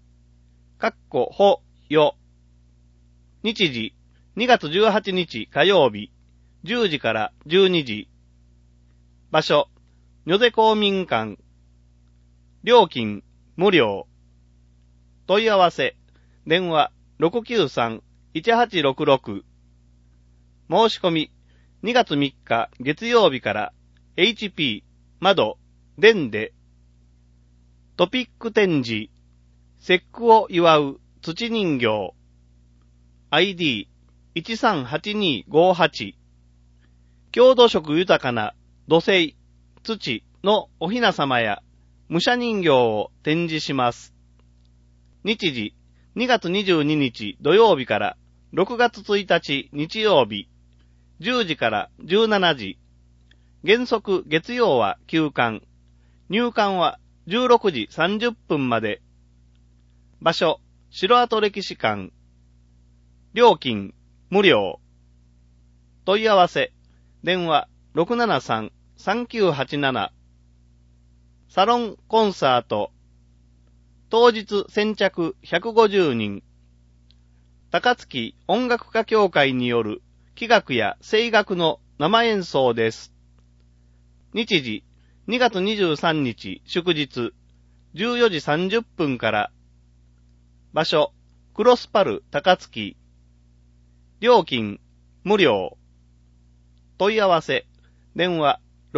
ほよ。日時、2月18日火曜日、10時から12時。場所、如手公民館。料金、無料。問い合わせ、電話 693-1866。申し込み、2月3日月曜日から HP、窓、電で。トピック展示、節句を祝う土人形。ID138258。郷土色豊かな土星、土のお雛様や武者人形を展示します。日時、2月22日土曜日から6月1日日曜日、10時から17時。原則月曜は休館。入館は16時30分まで。場所、城跡歴史館。料金、無料。問い合わせ、電話 3987サロンコンサート当日先着150人高槻音楽家協会による器楽や声楽の生演奏です。日時2月23日祝日14時30分から場所クロスパル高槻料金無料問い合わせ電話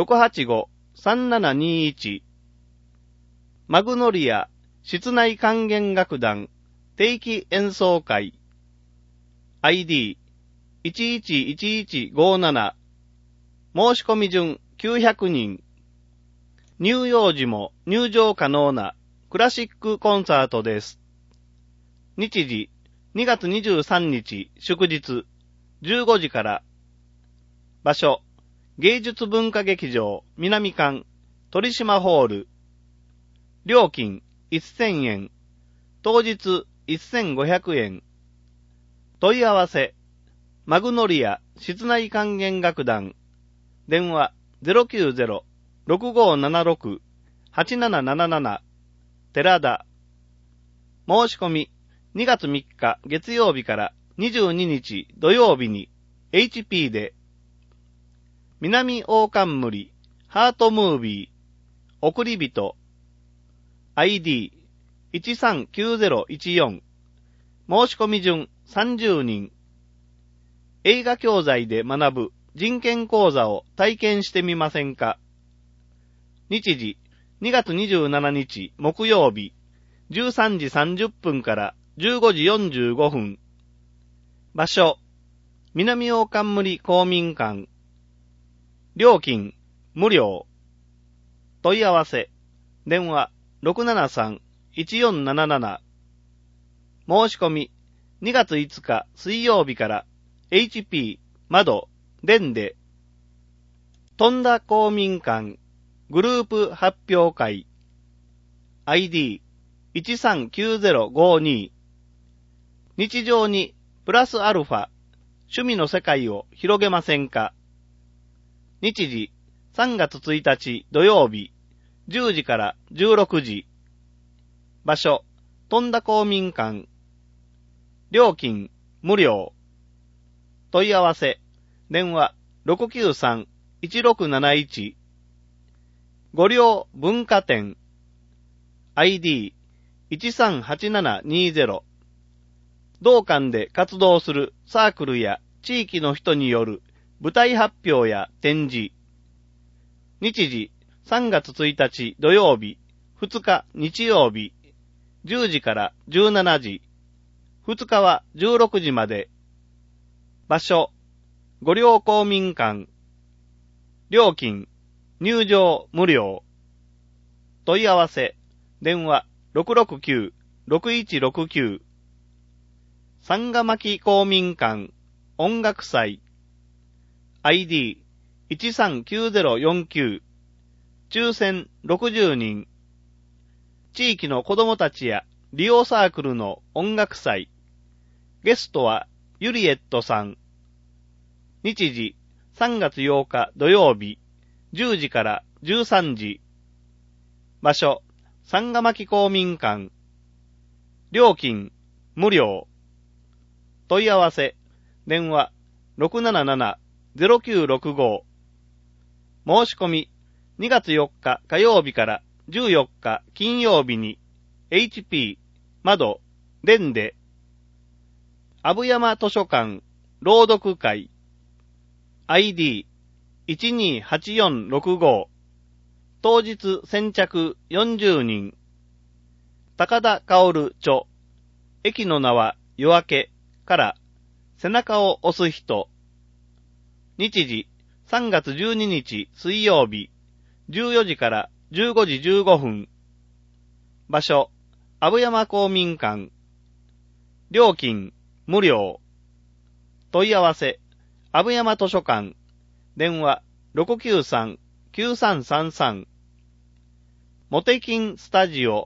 685-3721 マグノリア室内管弦楽団定期演奏会 ID111157 申し込み順900人入場時も入場可能なクラシックコンサートです。日時2月23日祝日15時から場所芸術文化劇場南館鳥島ホール料金1000円当日1500円問い合わせマグノリア室内管弦楽団電話 090-6576-8777 寺田申し込み2月3日月曜日から22日土曜日に HP で南大冠ハートムービー送り人 ID139014 申し込み順30人映画教材で学ぶ人権講座を体験してみませんか。日時2月27日木曜日13時30分から15時45分場所南大冠公民館料金無料問い合わせ電話 673-1477 申し込み2月5日水曜日から HP 窓電で富田公民館グループ発表会 ID139052 日常にプラスアルファ趣味の世界を広げませんか。日時3月1日土曜日10時から16時場所富田公民館料金無料問い合わせ電話 693-1671 ご両文化展 ID138720 同館で活動するサークルや地域の人による舞台発表や展示日時3月1日土曜日2日日曜日10時から17時2日は16時まで場所御陵公民館料金入場無料問い合わせ電話 669-6169 三ヶ巻公民館音楽祭 ID139049 抽選60人地域の子どもたちや利用サークルの音楽祭ゲストはユリエットさん日時3月8日土曜日10時から13時場所三ヶ巻公民館料金無料問い合わせ電話 677-0965 申し込み2月4日火曜日から14日金曜日に HP 窓電で阿武山図書館朗読会 ID128465 当日先着40人高田薫著駅の名は夜明けから背中を押す人日時3月12日水曜日14時から15時15分場所阿武山公民館料金無料問い合わせ阿武山図書館電話 693-9333 モテキンスタジオ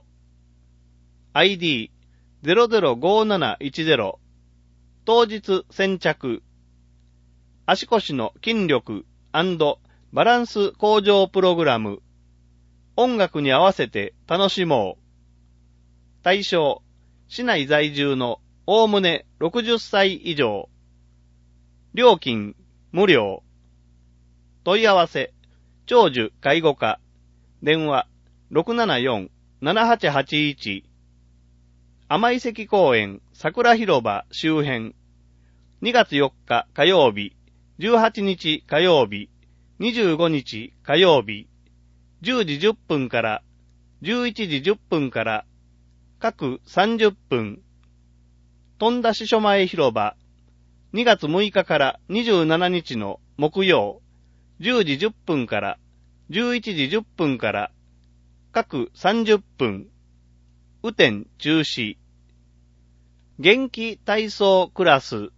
ID005710 当日先着足腰の筋力& バランス向上プログラム。音楽に合わせて楽しもう。対象、市内在住のおおむね60歳以上。料金、無料。問い合わせ、長寿介護課。電話、674-7881。甘井関公園桜広場周辺。2月4日火曜日、18日火曜日、25日火曜日、10時10分から11時10分から各30分。富田支所前広場、2月6日から27日の木曜、10時10分から11時10分から各30分。雨天中止。元気体操クラス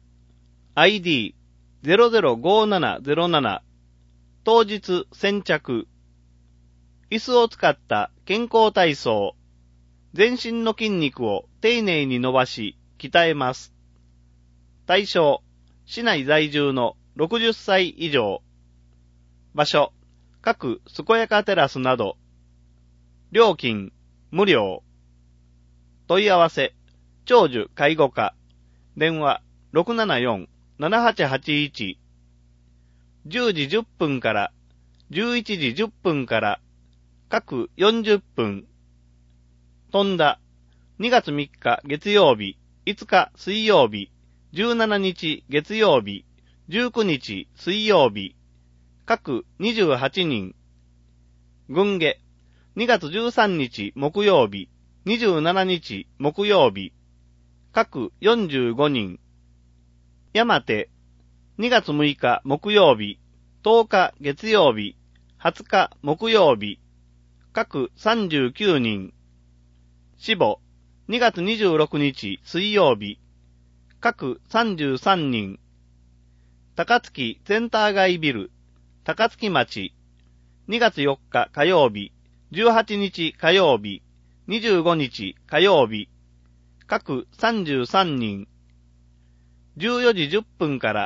ID005707 当日先着。椅子を使った健康体操。全身の筋肉を丁寧に伸ばし鍛えます。対象、市内在住の60歳以上。場所、各健やかテラスなど。料金、無料。問い合わせ、長寿介護課。電話、674-7881。10時10分から11時10分から各40分。富田、2月3日月曜日、5日水曜日、17日月曜日、19日水曜日、各28人。郡下、2月13日木曜日、27日木曜日、各45人。山手、2月6日木曜日、10日月曜日、20日木曜日、各39人。志保、2月26日水曜日、各33人。高槻センター街ビル、高槻町、2月4日火曜日、18日火曜日、25日火曜日、各33人。14時10分から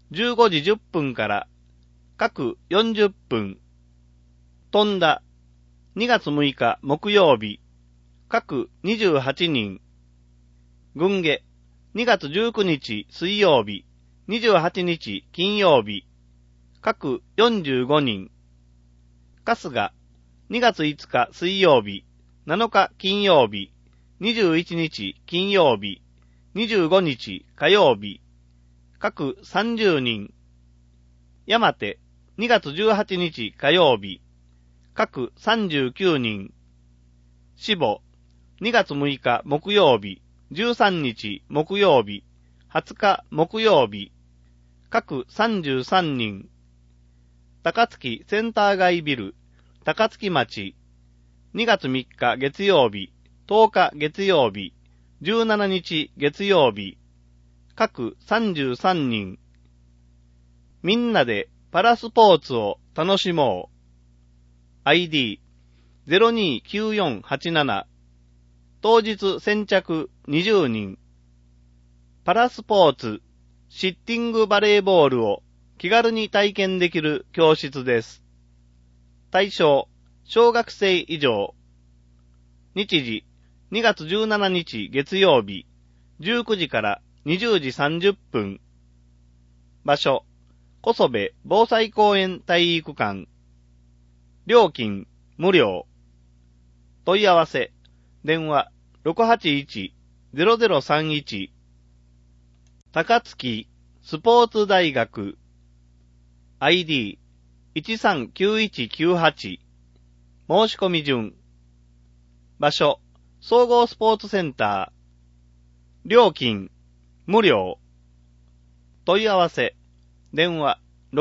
15時10分から各40分。富田、2月6日木曜日、各28人。郡下、2月19日水曜日、28日金曜日、各45人。春日、2月5日水曜日、7日金曜日、21日金曜日、25日火曜日、各30人。山手、2月18日火曜日、各39人。志保、2月6日木曜日、13日木曜日、20日木曜日、各33人。高槻センター街ビル、高槻町、2月3日月曜日、10日月曜日、17日月曜日、各33人。みんなでパラスポーツを楽しもう。ID029487 当日先着20人。パラスポーツ、シッティングバレーボールを気軽に体験できる教室です。対象、小学生以上。日時、2月17日月曜日、19時から20時30分。場所、小曽部防災公園体育館。料金、無料。問い合わせ、電話、681-0031。高槻スポーツ大学。ID139198。申し込み順。場所、総合スポーツセンター。料金、無料。問い合わせ、電話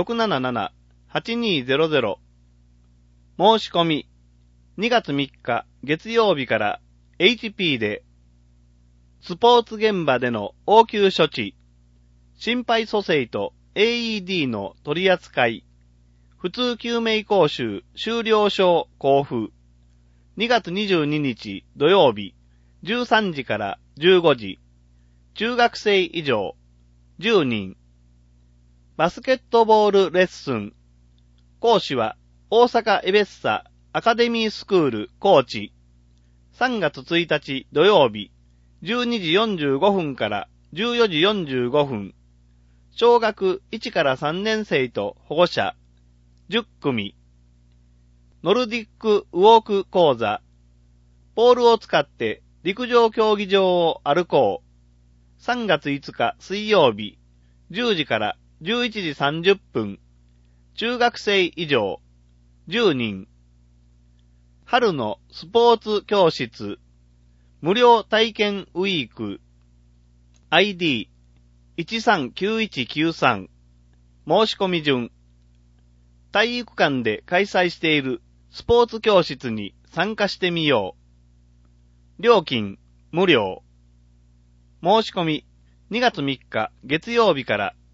677-8200。申し込み、2月3日月曜日から HP で、スポーツ現場での応急処置、心肺蘇生と AED の取り扱い、普通救命講習修了証交付。2月22日土曜日、13時から15時。中学生以上、10人。バスケットボールレッスン。 講師は大阪エベッサアカデミースクール高知。3月1日土曜日、12時45分から14時45分。小学1から3年生と保護者、10組。ノルディックウォーク講座。ポールを使って陸上競技場を歩こう。3月5日水曜日、10時から11時30分。中学生以上、10人。春のスポーツ教室。無料体験ウィーク。ID139193。申し込み順。体育館で開催しているスポーツ教室に参加してみよう。料金、無料。申し込み、2月3日月曜日から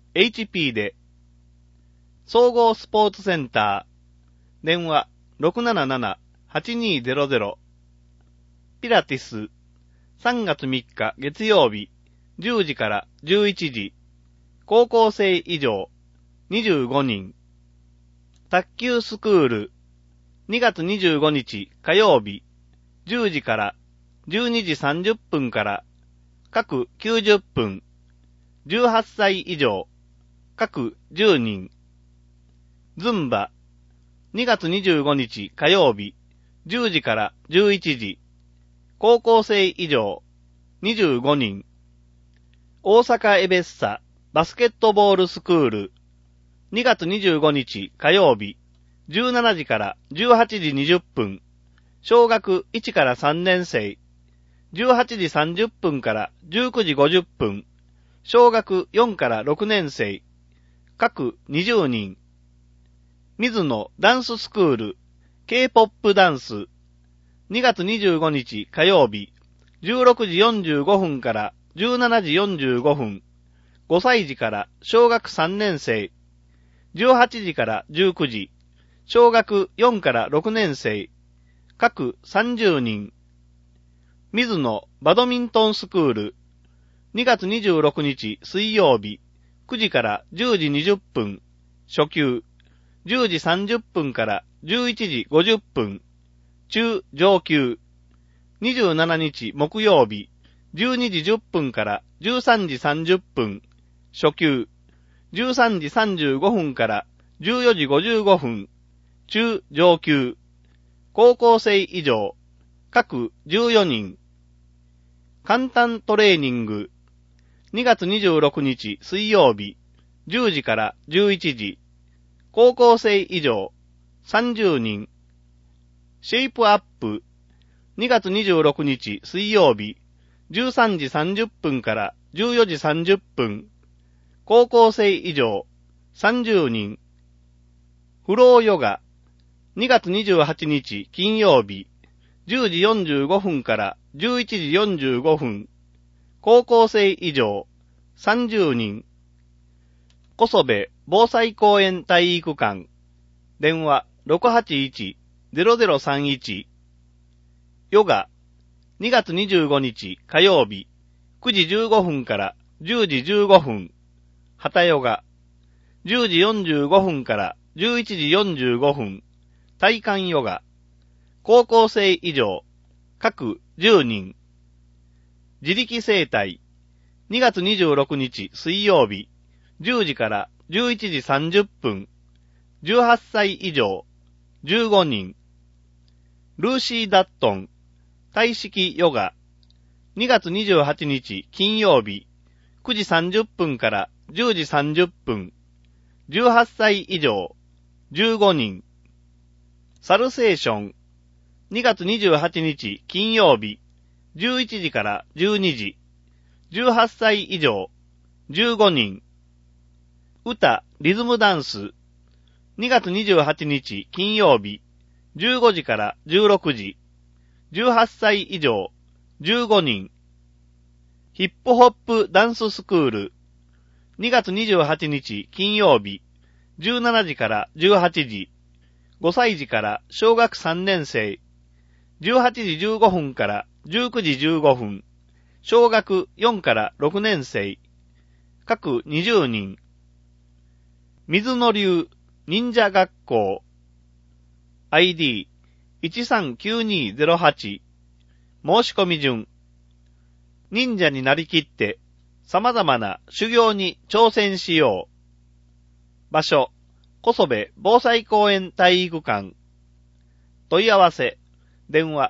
HP で。総合スポーツセンター。電話、677-8200。ピラティス。3月3日月曜日、10時から11時。高校生以上、25人。卓球スクール。2月25日火曜日、10時から12時30分から各90分。18歳以上、各10人。ズンバ。2月25日火曜日、10時から11時。高校生以上、25人。大阪エベッサバスケットボールスクール。2月25日火曜日、17時から18時20分。小学1から3年生。18時30分から19時50分。小学4から6年生。各20人。水野ダンススクール。K-POP ダンス。2月25日火曜日。16時45分から17時45分。5歳児から小学3年生。18時から19時。小学4から6年生。各30人。水野バドミントンスクール。2月26日水曜日。9時から10時20分。初級。10時30分から11時50分。中上級。27日木曜日。12時10分から13時30分。初級。13時35分から14時55分。中上級。高校生以上。各14人。簡単トレーニング。2月26日水曜日。10時から11時。高校生以上。30人。シェイプアップ。2月26日水曜日。13時30分から14時30分。高校生以上。30人。フローヨガ。2月28日金曜日。10時45分から11時45分。高校生以上。30人。小曽部防災公園体育館。電話 681-0031。ヨガ。2月25日火曜日。9時15分から10時15分。ハタヨガ。10時45分から11時45分。体幹ヨガ。高校生以上。各10人。自力整体。2月26日水曜日。10時から11時30分。18歳以上。15人。ルーシー・ダットン。体式ヨガ。2月28日金曜日。9時30分から10時30分。18歳以上。15人。サルセーション。2月28日金曜日。11時から12時。18歳以上。15人。歌、リズムダンス。2月28日金曜日。15時から16時。18歳以上。15人。ヒップホップダンススクール。2月28日金曜日。17時から18時。5歳児から小学3年生。18時15分から19時15分。小学4から6年生。各20人。水の流。 忍者学校 ID139208 申し込み順。忍者になりきって様々な修行に挑戦しよう。場所、小曽部防災公園体育館。問い合わせ、電話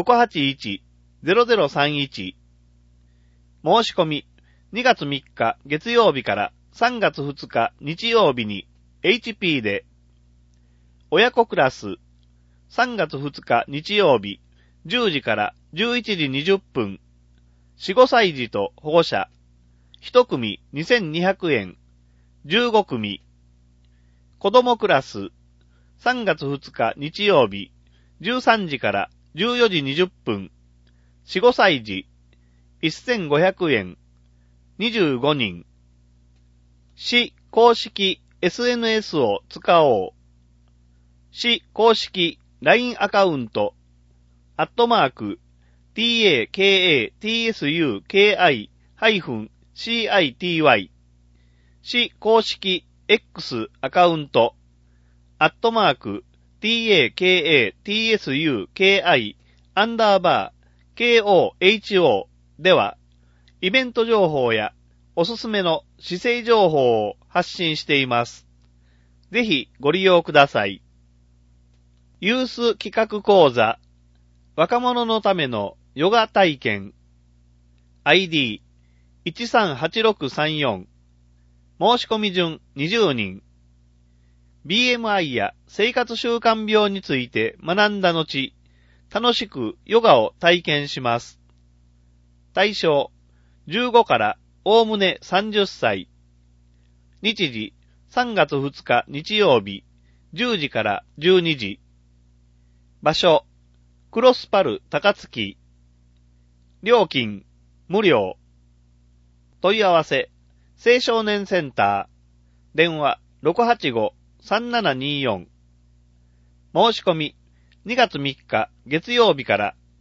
681-0031。申し込み、2月3日月曜日から3月2日日曜日に HP で。親子クラス、3月2日日曜日10時から11時20分。4、5歳児と保護者。1組2200円。15組。子供クラス、3月2日日曜日13時から14時20分。4、5歳児。1500円。25人。市公式 SNS を使おう。市公式 LINE アカウント、@takatsuki-city、市公式 X アカウント、@takatsuki_KOHO では、イベント情報やおすすめの姿勢情報を発信しています。ぜひご利用ください。ユース企画講座、若者のためのヨガ体験、ID138634、申し込み順20人。BMI や生活習慣病について学んだ後、楽しくヨガを体験します。対象、15からおおむね30歳。日時、3月2日日曜日、10時から12時。場所、クロスパル高槻。料金、無料。問い合わせ、青少年センター。電話、685-3724。申し込み、2月3日月曜日から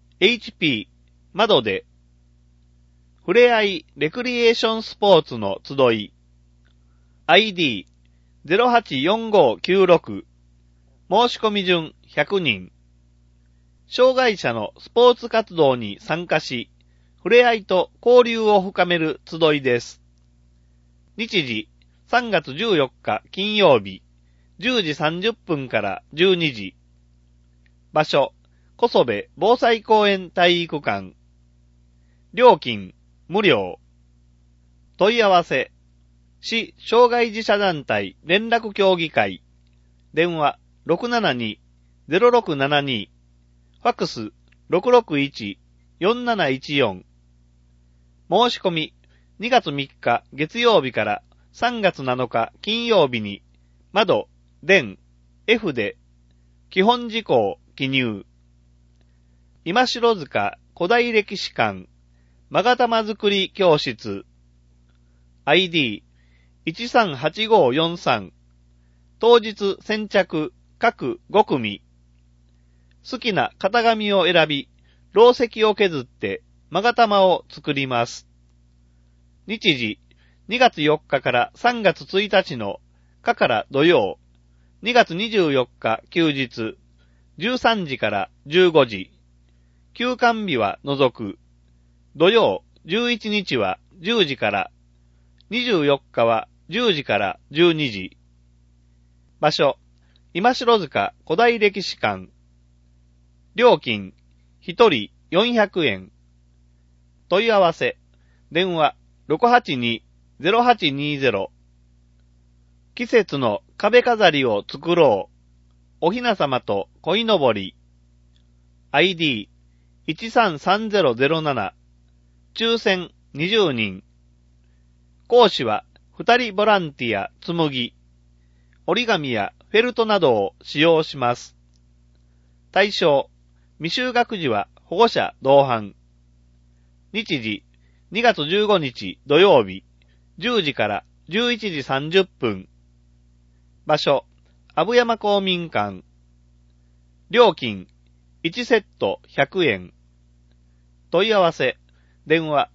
HP 窓で。ふれあいレクリエーションスポーツの集い。ID084596。申し込み順100人。障害者のスポーツ活動に参加し、ふれあいと交流を深める集いです。日時、3月14日金曜日、10時30分から12時。場所、小曽部防災公園体育館。料金、無料。問い合わせ、市障害児者団体連絡協議会。電話、672-0672。ファックス 661-4714。申し込み2月3日月曜日から3月7日金曜日に窓、電、F で基本事項記入。今城塚古代歴史館勾玉作り教室 ID138543 当日先着各5組。好きな型紙を選び、ろう石を削って勾玉を作ります。日時、2月4日から3月1日のかから土曜、2月24日休日、13時から15時、休館日は除く、土曜11日は10時から、24日は10時から12時。場所、今城塚古代歴史館。料金、1人400円。問い合わせ、電話 682-0820。季節の壁飾りを作ろう。おひなさまと鯉のぼり。ID133007。抽選20人。講師は2人ボランティア紬。折り紙やフェルトなどを使用します。対象、未就学児は保護者同伴。日時、2月15日土曜日、10時から11時30分。場所、阿武山公民館。料金、1セット100円。問い合わせ、電話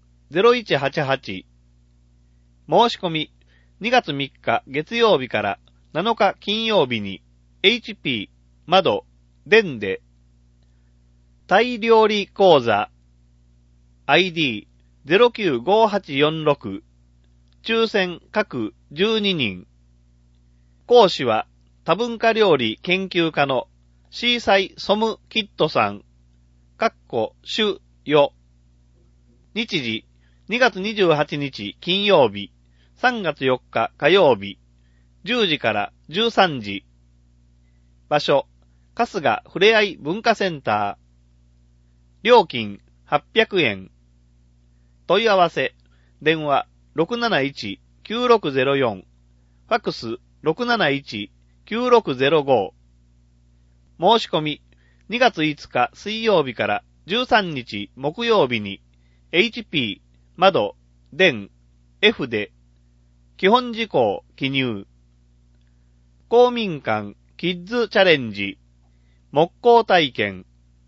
693-0188。申し込み、2月3日月曜日から 7日金曜日に HP 窓電でタイ料理講座 ID095846 抽選各12人。講師は多文化料理研究家のシーサイ・ソム・キットさん。主よ。日時2月28日金曜日、3月4日火曜日、10時から13時。場所、春日ふれあい文化センター。料金800円。問い合わせ、電話 671-9604、ファックス 671-9605。申し込み、2月5日水曜日から13日木曜日に HP 窓電 F で基本事項記入。公民館キッズチャレンジ木工体験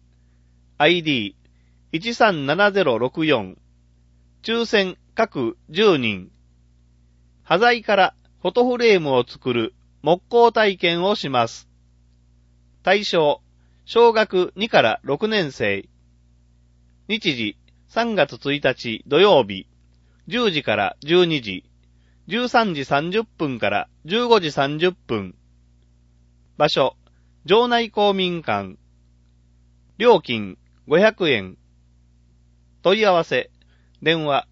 ID137064 抽選各10人。端材からフォトフレームを作る木工体験をします。対象、小学2から6年生。日時、3月1日土曜日、10時から12時、13時30分から15時30分。場所、城内公民館。料金500円。問い合わせ、電話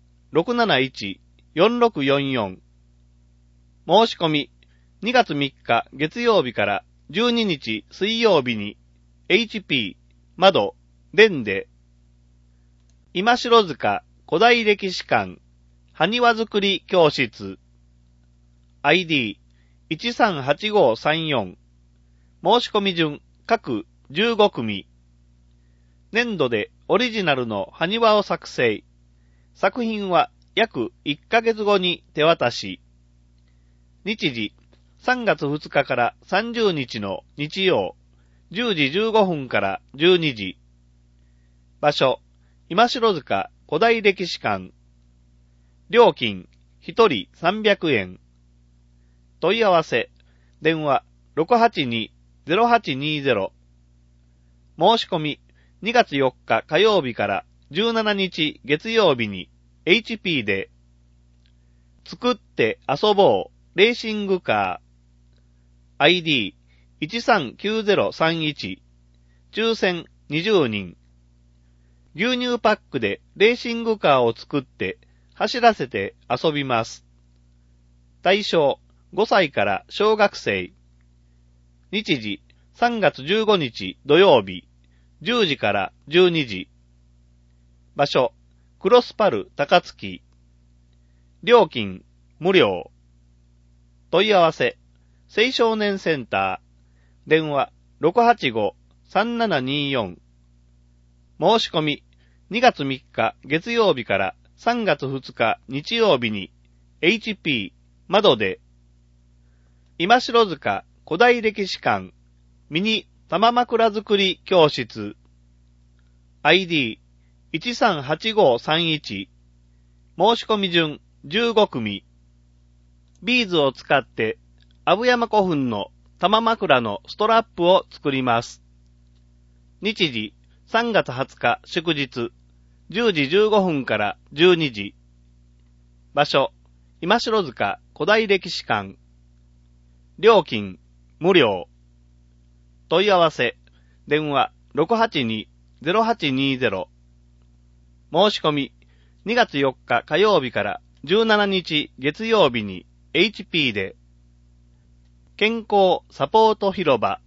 671-4644。申し込み、2月3日月曜日から12日水曜日に HP 窓電で今城塚古代歴史館埴輪作り教室 ID138534 申し込み順各15組。年度でオリジナルの埴輪を作成。作品は約1ヶ月後に手渡し。日時3月2日から30日の日曜10時15分から12時。場所、今城塚古代歴史館。料金、1人300円。問い合わせ、電話 682-0820。申し込み、2月4日火曜日から17日月曜日に HP で、作って遊ぼうレーシングカー。ID139031 抽選20人。牛乳パックでレーシングカーを作って走らせて遊びます。対象5歳から小学生。日時3月15日土曜日10時から12時。場所クロスパル高槻。料金無料。問い合わせ青少年センター。電話 685-3724。申し込み2月3日月曜日から3月2日日曜日に HP 窓で今城塚古代歴史館ミニ玉枕作り教室 ID138531 申し込み順15組。ビーズを使って阿武山古墳の玉枕のストラップを作ります。日時3月20日祝日10時15分から12時。場所今城塚古代歴史館。料金無料。問い合わせ電話 682-0820。申し込み2月4日火曜日から17日月曜日に HP で健康サポート広場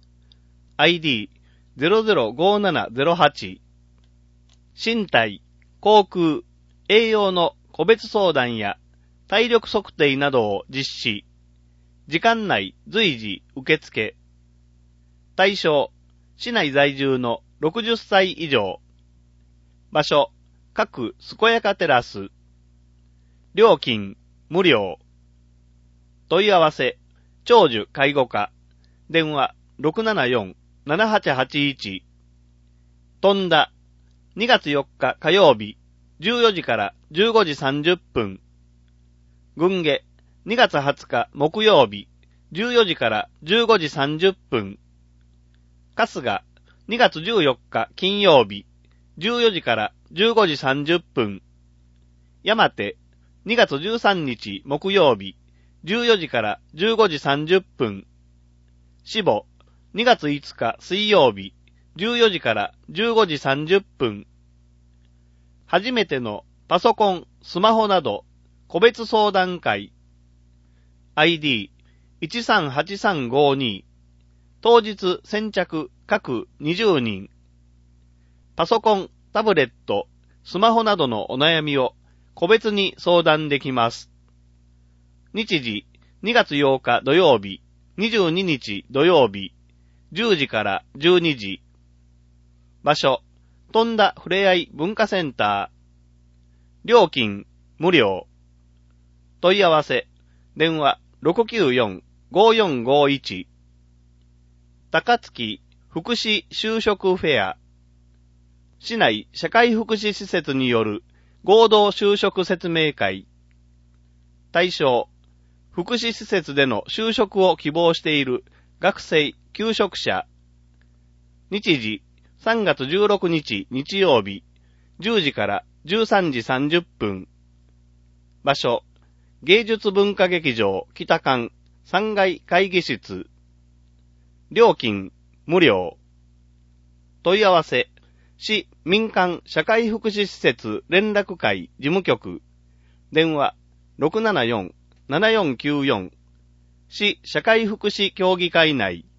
ID005708 身体、航空、栄養の個別相談や体力測定などを実施。時間内随時受付。対象、市内在住の60歳以上。場所、各健やかテラス。料金、無料。問い合わせ、長寿介護課。電話、674-7881。飛んだ、2月4日火曜日、14時から15時30分。軍下、2月20日木曜日、 14時から15時30分。春日、2月14日金曜日、14時から15時30分。山手、2月13日木曜日、14時から15時30分。志保、2月5日水曜日、14時から15時30分。初めてのパソコン、スマホなど、個別相談会。ID138352。当日先着各20人。パソコン、タブレット、スマホなどのお悩みを個別に相談できます。日時、2月8日土曜日、22日土曜日、10時から12時。場所、富田ふれあい文化センター。料金、無料。問い合わせ、電話 694-5451。高槻福祉就職フェア。市内社会福祉施設による合同就職説明会。対象、福祉施設での就職を希望している学生、求職者。日時、3月16日日曜日、10時から13時30分。場所、芸術文化劇場北館3階会議室。料金、無料。問い合わせ、市民間社会福祉施設連絡会事務局。電話、674-7494。市社会福祉協議会内。